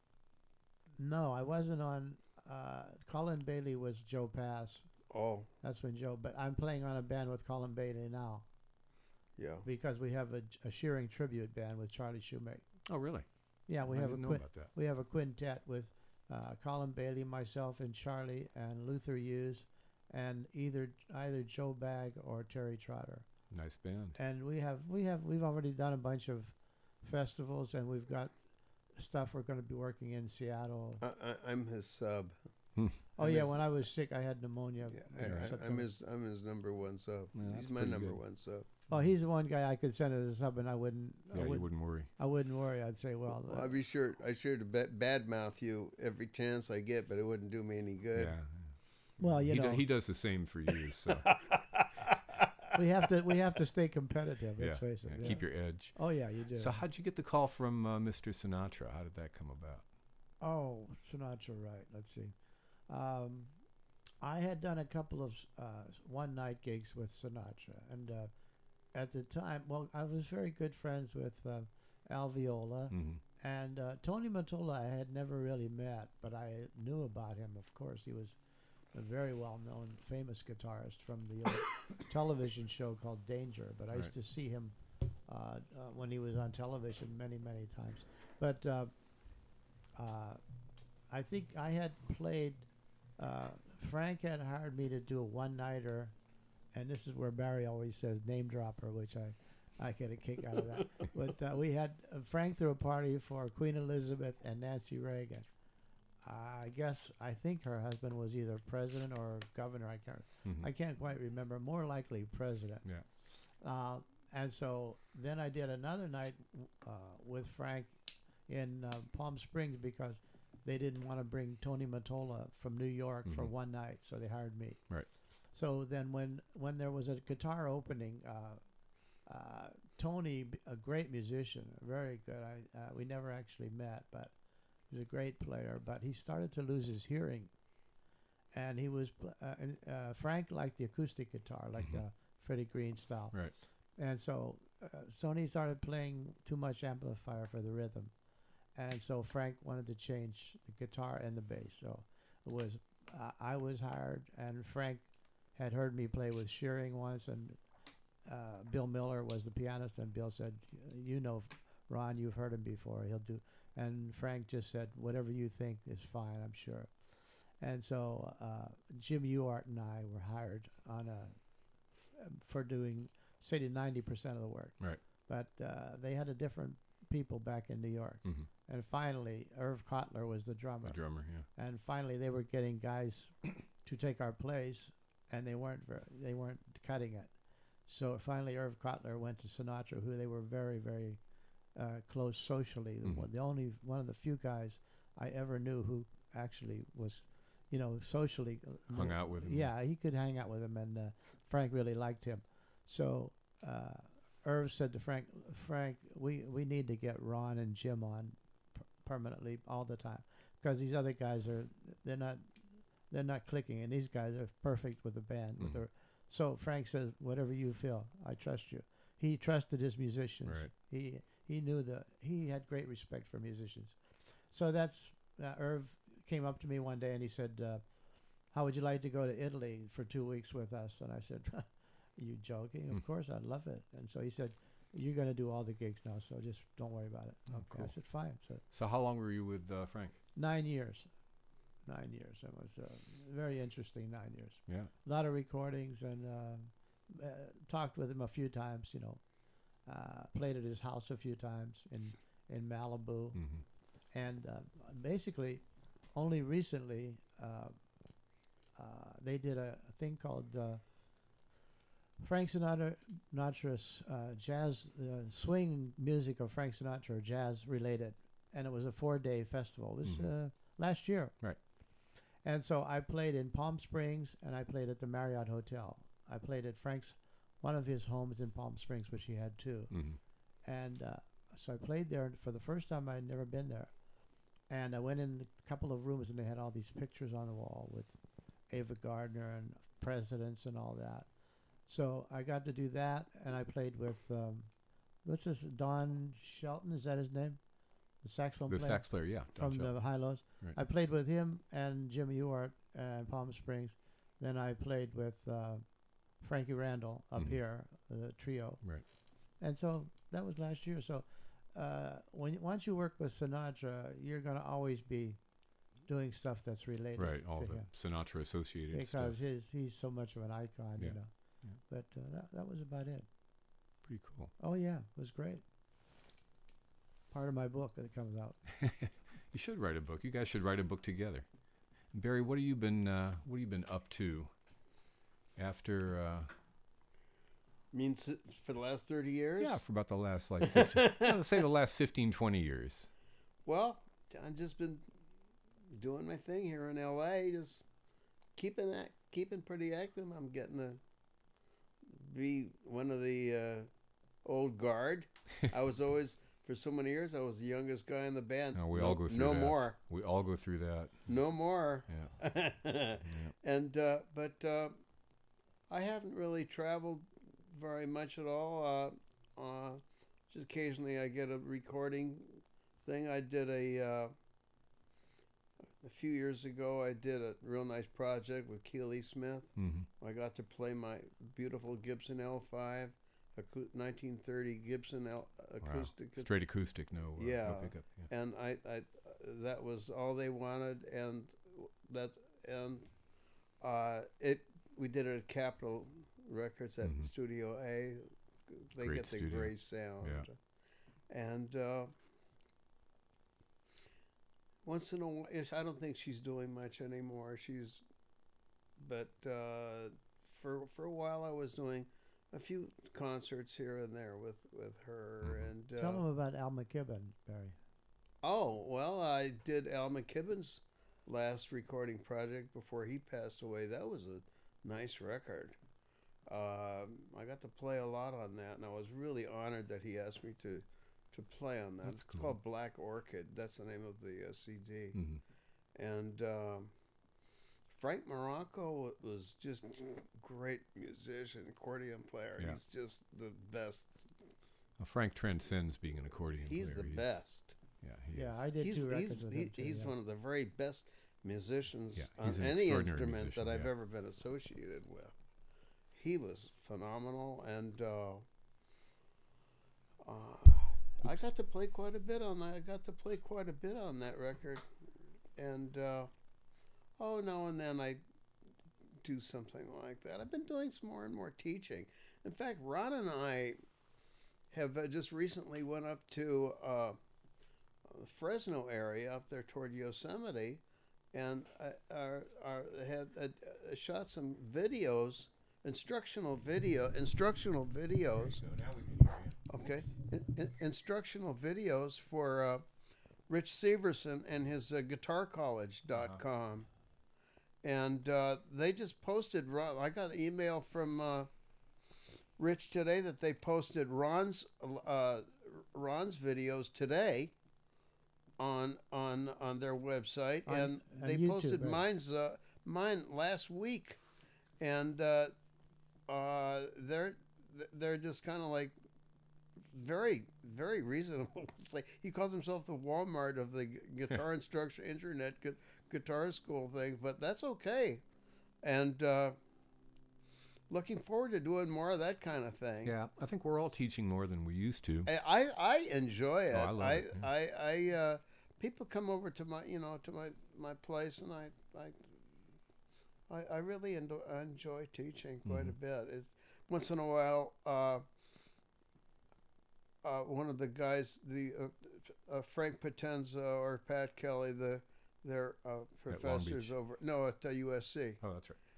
no, I wasn't on. Uh, Colin Bailey was Joe Pass. Oh, That's when Joe. But I'm playing on a band with Colin Bailey now yeah. because we have a, a Shearing tribute band with Charlie Shoemaker. Oh, really? Yeah, we I have a didn't know quin- about that. we have a quintet with uh, Colin Bailey, myself, and Charlie, and Luther Hughes, and either either Joe Bagg or Terry Trotter. Nice band. And we have we have we've already done a bunch of festivals, and we've got stuff we're going to be working in Seattle. I, I, I'm his sub. Oh I'm yeah, his- when I was sick, I had pneumonia. Yeah, in I, I, I'm September. his. I'm his number one sub. Yeah, that's He's my pretty number good. one sub. Oh, he's the one guy I could send as a sub, and I wouldn't. Yeah, I you wouldn't, wouldn't worry. I wouldn't worry. I'd say, well, Well, uh, I'd be sure. I sure to bet badmouth you every chance I get, but it wouldn't do me any good. Yeah. well, you he, know, do, he does the same for you. So we have to we have to stay competitive. yeah, Let's face it. yeah, yeah. keep your edge. Oh yeah, you do. So how'd you get the call from uh, Mister Sinatra? How did that come about? Oh, Sinatra, right. Let's see. Um, I had done a couple of uh, one-night gigs with Sinatra, and uh, at the time, well, I was very good friends with uh, Al Viola, Mm-hmm. and uh, Tony Mottola I had never really met, but I knew about him, of course. He was a very well-known, famous guitarist from the old television show called Danger, but I used Right. to see him uh, uh, when he was on television many, many times. But uh, uh, I think I had played, uh, Frank had hired me to do a one-nighter, and this is where Barry always says name dropper, which I, I get a kick out of that. But uh, we had, uh, Frank threw a party for Queen Elizabeth and Nancy Reagan. I guess, I think her husband was either president or governor, I can't, Mm-hmm. I can't quite remember, more likely president. Yeah. Uh, and so then I did another night uh, with Frank in uh, Palm Springs because they didn't want to bring Tony Mottola from New York for Mhm. one night, so they hired me. Right. So then when, when there was a guitar opening, uh, uh, Tony, b- a great musician, very good. I uh, we never actually met, but he was a great player. But he started to lose his hearing, and he was pl- uh, and, uh, Frank liked the acoustic guitar, like Mhm. uh, Freddie Green style. Right. And so uh, Tony started playing too much amplifier for the rhythm, and so Frank wanted to change the guitar and the bass. So it was uh, I was hired, and Frank had heard me play with Shearing once, and uh, Bill Miller was the pianist, and Bill said, "You know, Ron, you've heard him before. He'll do." And Frank just said, whatever you think is fine, I'm sure. And so uh, Jim Ewart and I were hired on a for doing, say, to ninety percent of the work. Right. But uh, they had a different people back in New York. Mm-hmm. And finally, Irv Kotler was the drummer. The drummer, yeah. And finally, they were getting guys to take our place, and they weren't ver- they weren't cutting it. So finally, Irv Kotler went to Sinatra, who they were very, very uh, close socially. The, Mhm. one, the only one of the few guys I ever knew who actually was, you know, socially uh, Hung knew- out with him. Yeah, he could hang out with him, and uh, Frank really liked him. So uh, Irv said to Frank, Frank, we, we need to get Ron and Jim on per- permanently all the time, because these other guys are they're not they're not clicking, and these guys are perfect with the band. With Mhm. their, so Frank says, whatever you feel, I trust you. He trusted his musicians. Right. He he knew the he had great respect for musicians. So that's uh, Irv came up to me one day and he said, uh, how would you like to go to Italy for two weeks with us? And I said, are you joking? Mm. Of course, I'd love it. And so he said, you're going to do all the gigs now, so just don't worry about it. Oh, Okay. cool. I said, fine. So So how long were you with uh, Frank? nine years. Nine years. It was uh, very interesting nine years. Yeah. A lot of recordings, and uh, uh, talked with him a few times, you know. Uh, played at his house a few times in, in Malibu. Mm-hmm. And uh, basically, only recently, uh, uh, they did a, a thing called uh, Frank Sinatra, Sinatra's uh, jazz, uh, swing music of Frank Sinatra, jazz related. And it was a four-day festival. It was Mhm. uh, last year. Right. And so I played in Palm Springs, and I played at the Marriott Hotel. I played at Frank's, one of his homes in Palm Springs, which he had two. Mm-hmm. And uh, so I played there for the first time. I'd never been there. And I went in a couple of rooms, and they had all these pictures on the wall with Ava Gardner and presidents and all that. So I got to do that, and I played with, um, what's this, Don Shelton, is that his name? The saxophone The player sax player, yeah. Don from Shelton. the High-Lows. Right. I played with him and Jimmy Ewart in Palm Springs. Then I played with uh, Frankie Randall up Mhm. here, the trio. Right. And so that was last year. So uh, when y- once you work with Sinatra, you're going to always be doing stuff that's related Right. All to the him, Sinatra associated because stuff. his he's so much of an icon, Yeah. you know. Yeah. But uh, that that was about it. Pretty cool. Oh yeah, it was great. Part of my book that comes out. You should write a book. You guys should write a book together. Barry, what have you been uh, what have you been up to after uh, Means for the last thirty years? yeah, for about the last like fifteen, let's say the last fifteen, twenty years. Well, I've just been doing my thing here in L A, just keeping act, keeping pretty active. I'm getting to be one of the uh, old guard. I was always, for so many years, I was the youngest guy in the band. No, we no, all go through No that. more. We all go through that. No more. Yeah. yeah. And uh, but uh, I haven't really traveled very much at all. Uh, uh, just occasionally I get a recording thing. I did a uh, a few years ago. I did a real nice project with Keely Smith. Mm-hmm. I got to play my beautiful Gibson L five, acou- nineteen thirty Gibson L acoustic. Straight acoustic, no, uh, Yeah. no pickup. Yeah. And I, I, that was all they wanted, and that's and uh, it. We did it at Capitol Records at Mhm. Studio A. They Great get the studio. great sound. Yeah. And uh, once in a while, I don't think she's doing much anymore. She's, but uh, for for a while I was doing a few concerts here and there with with her. Mhm. And uh, Tell them about Al McKibben, Barry. oh well, I did Al McKibben's last recording project before he passed away. That was a nice record. Um, I got to play a lot on that, and I was really honored that he asked me to to play on that. That's It's cool. called Black Orchid. That's the name of the uh, C D. Mm-hmm. And um, Frank Morocco was just great musician, accordion player. Yeah. He's just the best. Well, Frank transcends being an accordion He's player. the best. Yeah, he Yeah, is. I did he's, two he's, records with he- him too. he's yeah. one of the very best musicians Yeah, on he's an any extraordinary instrument musician, that I've yeah. ever been associated with. He was phenomenal, and uh, uh, I got to play quite a bit on that. I got to play quite a bit on that record, and uh, oh, now and then I do something like that. I've been doing some more and more teaching. In fact, Ron and I have uh, just recently went up to uh, the Fresno area up there toward Yosemite, and uh, are, are, had uh, uh, shot some videos, instructional video, instructional videos. So now we can hear you. Okay, in, in, instructional videos for uh, Rich Severson and his uh, guitar college dot com. Uh-huh. And uh, they just posted, Ron, I got an email from uh, Rich today that they posted Ron's uh, Ron's videos today on on on their website, On- and on they YouTube, posted right. mine's uh, mine last week, and uh, uh, they're they're just kind of like very very reasonable. It's like he calls himself the Walmart of the gu- guitar instruction internet gu- guitar school thing, but that's okay, and. Uh, Looking forward to doing more of that kind of thing. Yeah, I think we're all teaching more than we used to. I I, I enjoy it. Oh, I love I it, yeah. I, I uh, people come over to my you know to my, my place, and I I I, I really endo- I enjoy teaching quite Mhm. a bit. It's, once in a while, uh, uh, one of the guys, the uh, uh, Frank Potenza or Pat Kelly, the their uh, Long professors Beach. over no at uh, U S C. Oh, that's right.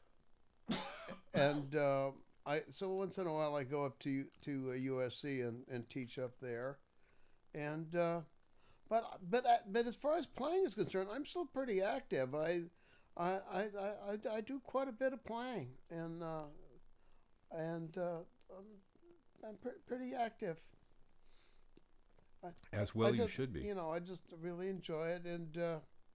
And uh, I so once in a while I go up to to uh, U S C and, and teach up there, and uh, but but uh, but as far as playing is concerned, I'm still pretty active. I I I, I, I, I do quite a bit of playing, and uh, and uh, I'm, I'm pre- pretty active. I, As well I you just- should be. You know, I just really enjoy it, and uh,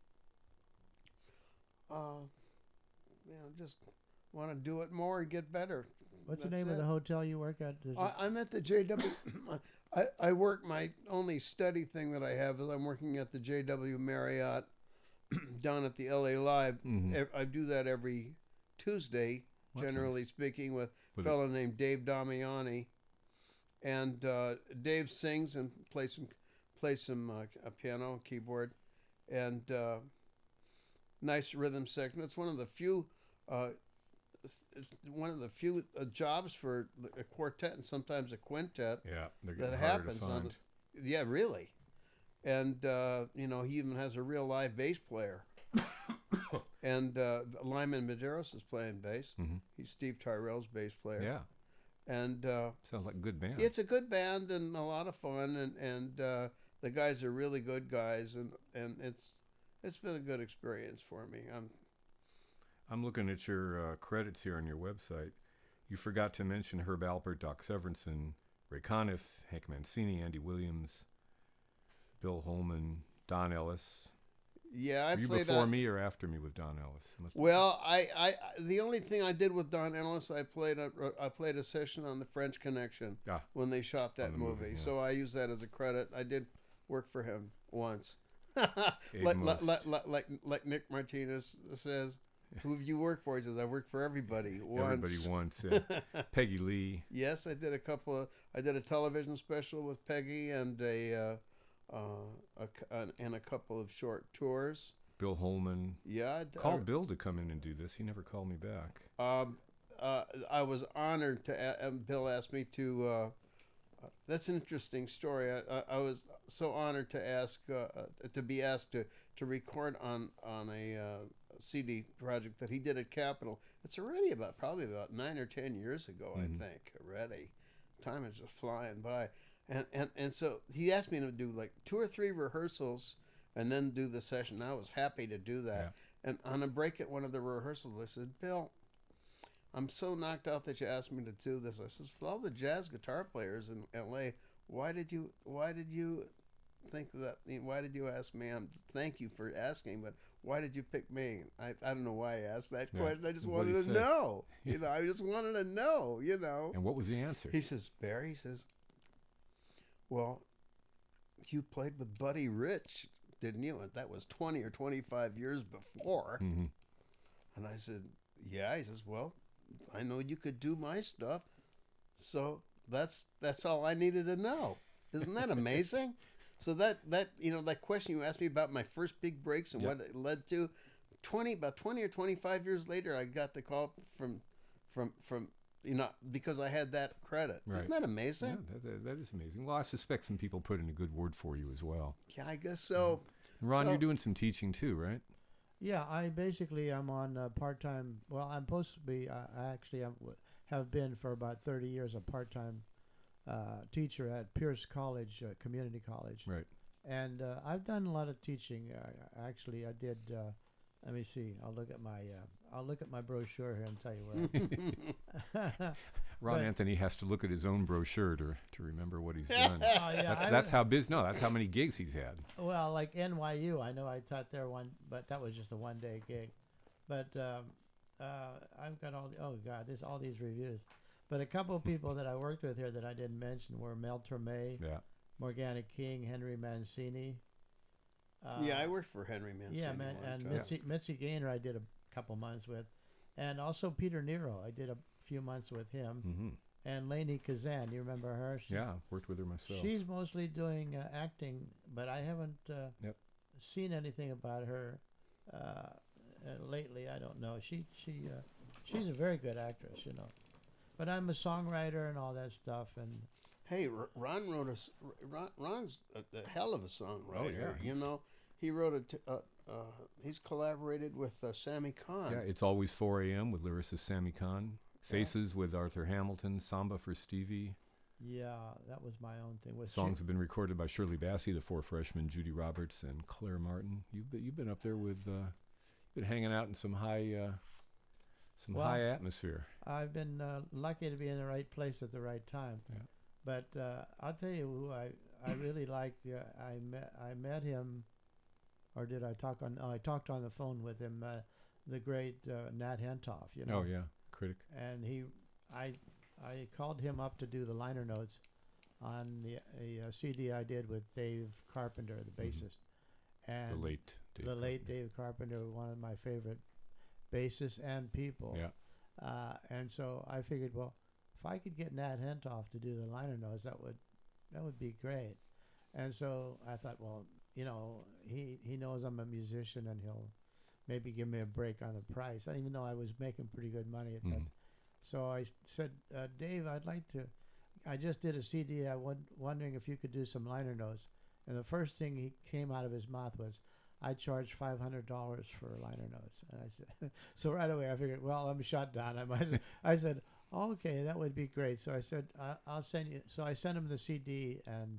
uh, you know, just want to do it more and get better. What's the That's name of it. the hotel you work at? Does it- I, I'm at the J W. I, I work, my only study thing that I have is I'm working at the J W Marriott down at the L A Live. Mhm. Ev- I do that every Tuesday, Well, that's generally speaking, with a With a- fellow named Dave Damiani. And uh, Dave sings and plays some, plays some uh, a piano, keyboard, and uh, nice rhythm section. It's one of the few. Uh, it's it's one of the few uh, jobs for a quartet and sometimes a quintet Yeah, they're getting that harder happens to on find. this. Yeah, really. And uh, you know, he even has a real live bass player. And uh, Lyman Medeiros is playing bass. Mhm. He's Steve Tyrell's bass player. Yeah, And uh, sounds like a good band. it's a good band and a lot of fun, and and uh, the guys are really good guys, and, and it's it's been a good experience for me. I'm I'm looking at your uh, credits here on your website. You forgot to mention Herb Alpert, Doc Severinsen, Ray Conniff, Hank Mancini, Andy Williams, Bill Holman, Don Ellis. yeah, I Were you played before on- me or after me with Don Ellis? Must- Well, I, I, I the only thing I did with Don Ellis, I played a, I played a session on the French Connection Ah. when they shot that the movie. movie, yeah. So I use that as a credit. I did work for him once. Abe like, like, Most. like, like, like, like Nick Martinez says, who have you worked for? He says, I worked for everybody once. Everybody once. Yeah. Peggy Lee. Yes, I did a couple of. I did a television special with Peggy and a, uh, uh, a c- an- and a couple of short tours. Bill Holman. Yeah, I d- Called Bill to come in and do this. He never called me back. Um, uh, I was honored to. A- um, Bill asked me to. Uh, uh, that's an interesting story. I, I, I was so honored to ask uh, uh, to be asked to, to record on on a uh, C D project that he did at Capitol. It's already about probably about nine or ten years ago, Mhm. I think. Already, time is just flying by, and and and so he asked me to do like two or three rehearsals and then do the session. I was happy to do that. And on a break at one of the rehearsals, I said, Bill, I'm so knocked out that you asked me to do this. I says, for all the jazz guitar players in L A, why did you why did you think that why did you ask me? I'm thank you for asking, but why did you pick me? I, I don't know why I asked that Yeah. question. I just What'd wanted he to say? know. You know, I just wanted to know, you know. And what was the answer? He says, Barry, he says, well, you played with Buddy Rich, didn't you? And that was twenty or twenty-five years before. Mhm. And I said, yeah. He says, well, I know you could do my stuff. So that's that's all I needed to know. Isn't that amazing? So that, that you know, that question you asked me about my first big breaks and Yep. what it led to, twenty about twenty or twenty-five years later, I got the call from, from, from you know, because I had that credit. Right. Isn't that Yeah, amazing? that, that, that is amazing. Well, I suspect some people put in a good word for you as well. Yeah, I guess so. And Ron, So- you're doing some teaching too, right? Yeah, I basically I'm on uh, part time. Well, I'm supposed to be. Uh, I actually am, w- have been for about thirty years a part time uh, teacher at Pierce College, uh, Community College. Right. And uh, I've done a lot of teaching. Uh, actually, I did. Uh, let me see. I'll look at my. Uh, I'll look at my brochure here and tell you where. I- Ron But- Anthony has to look at his own brochure to to remember what he's done. Oh, yeah, That's I that's w- how busy. No, that's how many gigs he's had. Well, like N Y U, I know I taught there one, but that was just a one day gig. But um, uh, I've got all the, oh God, there's all these reviews. But a couple of people that I worked with here that I didn't mention were Mel Torme, Yeah. Morgana King, Henry Mancini. Uh, yeah, I worked for Henry Mancini. Yeah, a man, long and time. Mitzi, Mitzi Gaynor I did a couple months with. And also Peter Nero, I did a few months with him. hmm And Lainey Kazan, you remember her? She- Yeah, worked with her myself. She's mostly doing uh, acting, but I haven't uh, Yep. seen anything about her uh, uh, lately. I don't know. She she uh, she's a very good actress, you know. But I'm a songwriter and all that stuff, and Hey, R- Ron wrote a s- Ron, Ron's a, a hell of a songwriter. Oh, yeah. You know, he wrote a. T- uh, uh, he's collaborated with uh, Sammy Kahn. Yeah, It's Always four a.m. with lyricist Sammy Kahn. Faces with Arthur Hamilton. Samba for Stevie. yeah, that was my own thing. With Songs have been recorded by Shirley Bassey, the Four Freshmen, Judy Roberts, and Claire Martin. You've been, you've been up there with, uh, been hanging out in some high, uh, some Well, high atmosphere. I've been uh, lucky to be in the right place at the right time. Yeah. But uh, I'll tell you who I I really like. Uh, I met I met him, or did I talk on? Oh, I talked on the phone with him. Uh, the great uh, Nat Hentoff, you know. Oh yeah, critic. And he, I, I called him up to do the liner notes on the a, uh C D I did with Dave Carpenter, the Mhm. bassist, and The late. Dave the late Carpenter. Dave Carpenter, one of my favorite bassists and people. Yeah. Uh, and so I figured, well, if I could get Nat Hentoff to do the liner notes, that would that would be great. And so I thought, well, you know, he he knows I'm a musician, and he'll maybe give me a break on the price. Even though I was making pretty good money at that. Mhm. So I s- said, uh, Dave, I'd like to. I just did a C D. I was wondering if you could do some liner notes. And the first thing he came out of his mouth was, I charge five hundred dollars for liner notes. And I said, so right away I figured, well, I'm shut down. I might. I said, okay, that would be great. So I said, I, I'll send you. So I sent him the C D, and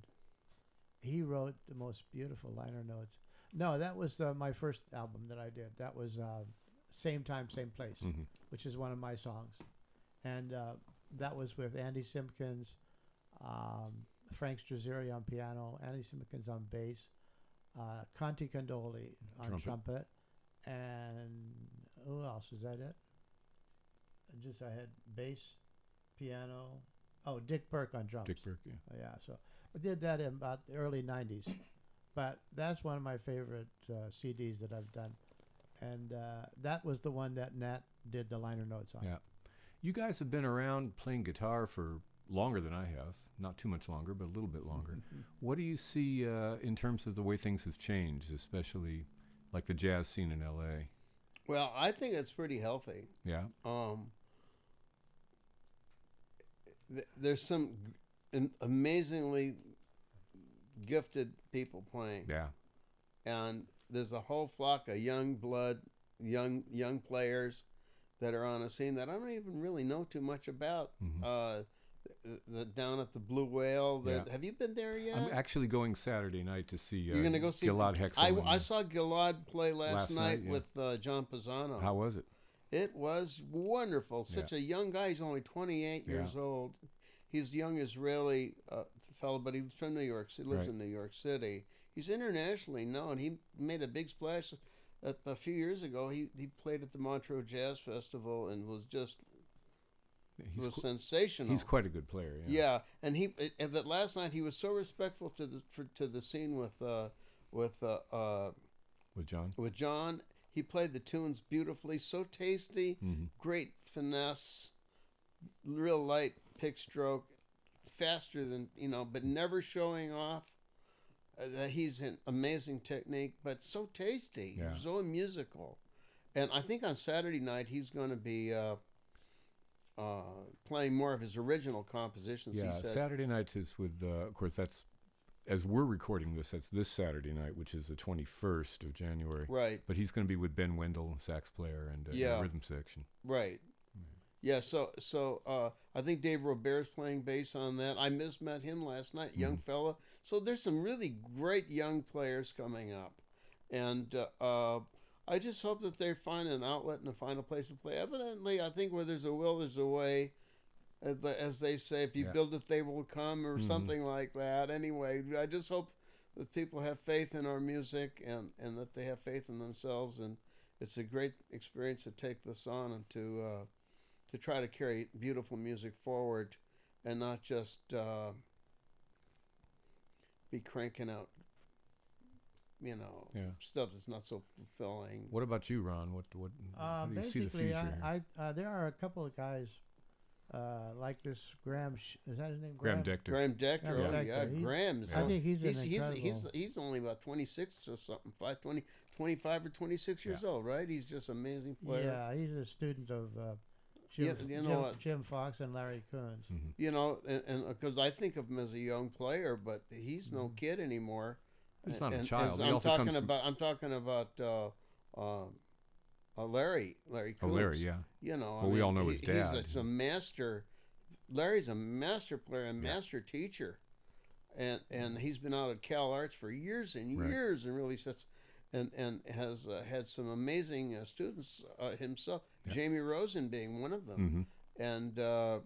he wrote the most beautiful liner notes. No, that was uh, my first album that I did. That was uh, Same Time, Same Place, Mhm. which is one of my songs. And uh, that was with Andy Simpkins, um, Frank Strazzeri on piano, Andy Simpkins on bass, uh, Conti Condoli on Trumpet. trumpet, and who else? Is that it? And just I had bass, piano. Oh, Dick Burke on drums. Dick Burke. Yeah. Oh, yeah, so I did that in about the early nineties. But that's one of my favorite uh, C Ds that I've done. And uh, that was the one that Nat did the liner notes on. Yeah. You guys have been around playing guitar for longer than I have. Not too much longer, but a little bit longer. What do you see uh, in terms of the way things have changed, especially like the jazz scene in L A? Well, I think it's pretty healthy. Yeah. Um, th- there's some g- an amazingly gifted people playing, Yeah. and there's a whole flock of young blood, young young players that are on a scene that I don't even really know too much about. Mhm. Uh, the, the down at the Blue Whale. That, Yeah. Have you been there yet? I'm actually going Saturday night to see. Uh, You're gonna go see Gilad Hexel. I, and- I saw Gilad play last, Last night, night, yeah. with uh, John Pisano. How was it? It was wonderful. Such a young guy. He's only twenty-eight Yeah. years old. He's a young Israeli uh, fellow, but he's from New York. He lives Right. in New York City. He's internationally known. He made a big splash at, a few years ago. He he played at the Montreux Jazz Festival and was just He's, was qu- sensational. he's quite a good player. Yeah. Yeah, and he and but last night he was so respectful to the for, to the scene with uh with uh, uh With John. with John. He played the tunes beautifully, so tasty, Mhm. great finesse, real light pick stroke, faster than, you know, but never showing off. Uh, that he's an amazing technique, but so tasty, Yeah. so musical. And I think on Saturday night he's going to be uh, uh, playing more of his original compositions. Yeah, he said. Saturday nights is with, uh, of course, that's, as we're recording this, that's this Saturday night, which is the twenty-first of January. Right, But he's going to be with Ben Wendell, sax player, and uh, Yeah. the rhythm section. right. Yeah, so so uh, I think Dave Robert's playing bass on that. I mis met him last night, young fella. So there's some really great young players coming up, and uh, uh, I just hope that they find an outlet and find a place to play. Evidently, I think where there's a will, there's a way. As the- as they say, if you Yeah. build it, they will come, or Mhm. something like that. Anyway, I just hope that people have faith in our music and, and that they have faith in themselves. And it's a great experience to take this on and to uh, to try to carry beautiful music forward, and not just uh, be cranking out, you know, Yeah. stuff that's not so fulfilling. What about you, Ron? What what Uh, how do you see the basically, future here? I, I uh, there are a couple of guys uh, like this Graham. Sh- is that his name? Graham Dechter. Graham Dechter, Graham oh Dechter, yeah, he's- Graham's. I think he's an he's he's, incredible. he's he's only about twenty-six or something, five, twenty, twenty-five or twenty-six years Yeah. old, right? He's just an amazing player. Yeah, he's a student of uh, Yeah, Jim, you know Jim, what? Jim Fox and Larry Coons. Mhm. You know, and because I think of him as a young player, but he's no Mhm. kid anymore. He's not a And child. as He I'm also talking comes from- about. I'm talking about uh, uh, uh, Larry. Larry Oh, Coons. Larry, yeah. You know, I Well, we mean, all know he- his dad. He's a, he's a master. Larry's a master player and Yeah. master teacher, and and he's been out at Cal Arts for years and Right. years, and really sets, and and has uh, had some amazing uh, students uh, himself. Yeah. Jamie Rosen being one of them, hmm and uh,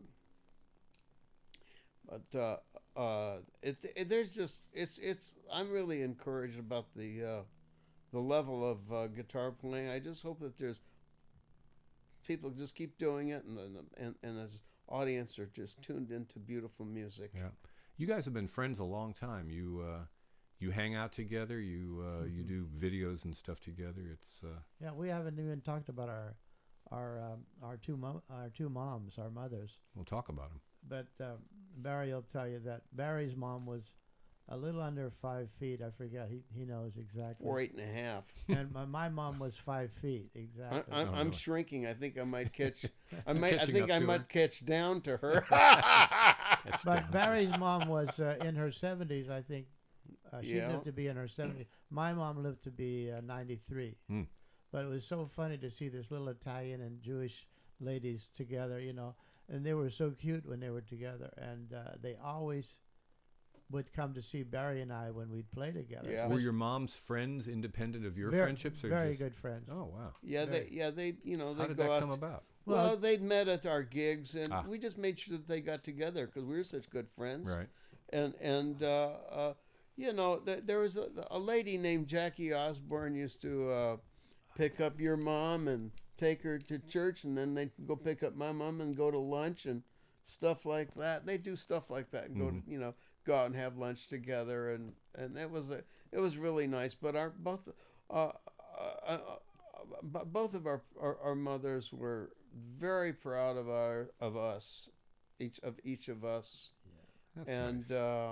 but uh, uh, it, it there's just it's it's I'm really encouraged about the uh, the level of uh, guitar playing. I just hope that there's people just keep doing it, and and and, and as audience are just tuned into beautiful music. Yeah. You guys have been friends a long time. You uh, you hang out together. You uh, you Mhm. do videos and stuff together. It's uh, Yeah, we haven't even talked about our our um, our two mom, our two moms, our mothers. we'll talk about them. But uh, Barry will tell you that Barry's mom was a little under five feet. I forget. He he knows exactly. Four eight and a half. And my, my mom was five feet I, exactly. I'm, Oh, I'm really? shrinking. I think I might catch. I might. I Catching think up I to might her. catch down to her. It's But down. Barry's mom was uh, in her seventies, I think. Uh, she Yeah. lived to be in her seventies. My mom lived to be uh, ninety-three. Hmm. But it was so funny to see this little Italian and Jewish ladies together, you know, and they were so cute when they were together. And uh, they always would come to see Barry and I when we'd play together. Yeah. Were your mom's friends independent of your Ver- friendships, or very just? good friends. Oh wow! yeah, they. Very. Yeah, they. You know, How they did go that out. come to- about? Well, Well, they met at our gigs, and Ah. we just made sure that they got together because we were such good friends. Right. And and uh, uh, you know, th- there was a, a lady named Jackie Osborne used to uh, pick up your mom and take her to church, and then they'd go pick up my mom and go to lunch and stuff like that. They do stuff like that and go Mhm. to, you know, go out and have lunch together, and and it was a it was really nice. But our both uh, uh, uh, b- both of our, our our mothers were very proud of our of us, each of each of us. That's and nice. uh,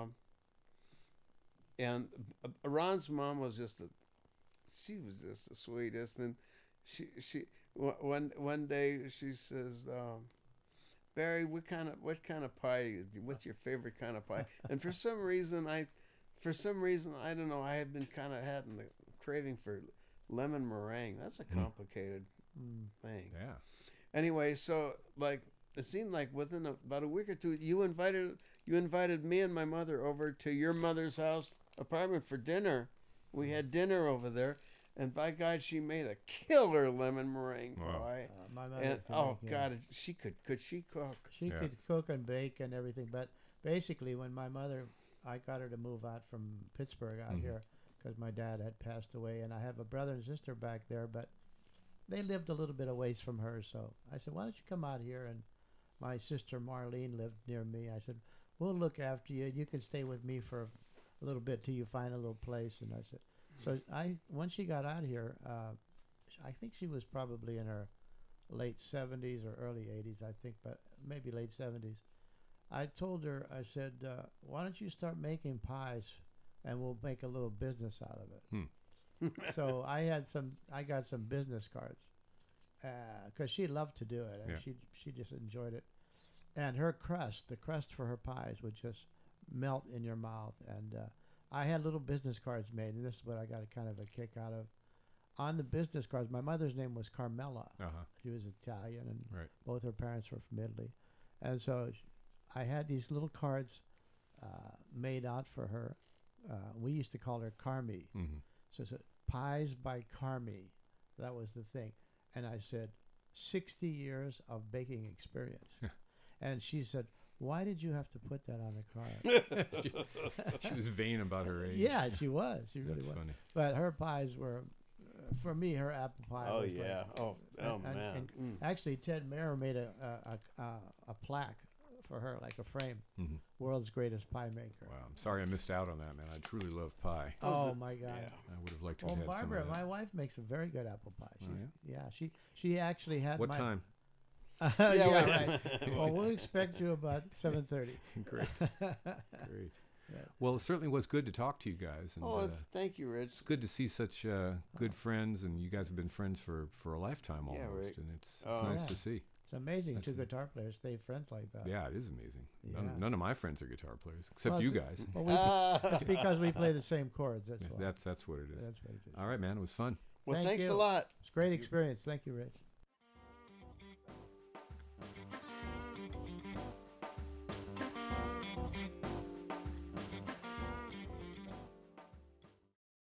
and uh, Ron's mom was just a, she was just the sweetest, and she she w- one one day she says, um, Barry, what kind of what kind of pie? is- What's your favorite kind of pie? And for some reason, I, for some reason, I don't know. I have been kind of having the craving for lemon meringue. That's a Mm. complicated Mm. thing. yeah. Anyway, so like it seemed like within a, about a week or two, you invited you invited me and my mother over to your mother's house apartment for dinner. We had dinner over there, and by God, she made a killer lemon meringue Wow. pie. Uh, my mother And could oh make, yeah. God, it- she could could she cook? She Yeah. could cook and bake and everything, but basically, when my mother, I got her to move out from Pittsburgh out Mhm. here because my dad had passed away, and I have a brother and sister back there, but they lived a little bit away from her. So I said, "Why don't you come out here?" And my sister Marlene lived near me. I said, "We'll look after you. You can stay with me for a little bit till you find a little place." And I said, so I once she got out here, uh, sh- I think she was probably in her late seventies or early eighties, I think, but maybe late seventies. I told her, I said, uh, why don't you start making pies, and we'll make a little business out of it. Hmm. So I had some, I got some business cards, because she loved to do it, and Yeah. she she just enjoyed it. And her crust, the crust for her pies, would just melt in your mouth. And uh, I had little business cards made, and this is what I got a kind of a kick out of. On the business cards, my mother's name was Carmela. Uh-huh. She was Italian, and Right. both her parents were from Italy. And so sh- I had these little cards uh, made out for her. Uh, we used to call her Carmi. Mm-hmm. So it's Pies by Carmi. That was the thing. And I said, sixty years of baking experience. And she said, why did you have to put that on the card? she, she was vain about her age. Yeah, she was. She really That's was. funny. But her pies were, uh, for me, her apple pie. Oh was yeah. Like, Oh and- oh and- man. and Mm. actually, Ted Mayer made a a, a, a a plaque for her, like a frame. Mm-hmm. World's greatest pie maker. Wow. I'm sorry I missed out on that, man. I truly love pie. How's Oh it- my God. Yeah. I would have liked to Well, have had Barbara, some of my that. wife makes a very good apple pie. Oh, She's, yeah, she she actually had What my, time? yeah, wait. right. Well, we'll expect you about seven thirty. Great. Great. Well, it certainly was good to talk to you guys. And, Oh, uh, it's, thank you, Rich. it's good to see such uh, good friends, and you guys have been friends for, for a lifetime almost, Yeah, right. and it's, it's Oh. nice Yeah. to see. It's amazing. That's Two a- guitar players stay friends like that. Yeah, it is amazing. None, Yeah. none of my friends are guitar players, except Well, you it's- guys. Well, we, Ah. it's because we play the same chords. That's why. That's that's what it is. That's what it is. All right, man. It was fun. Well, Thank thanks you. a lot. It's a great experience. Thank you, Rich.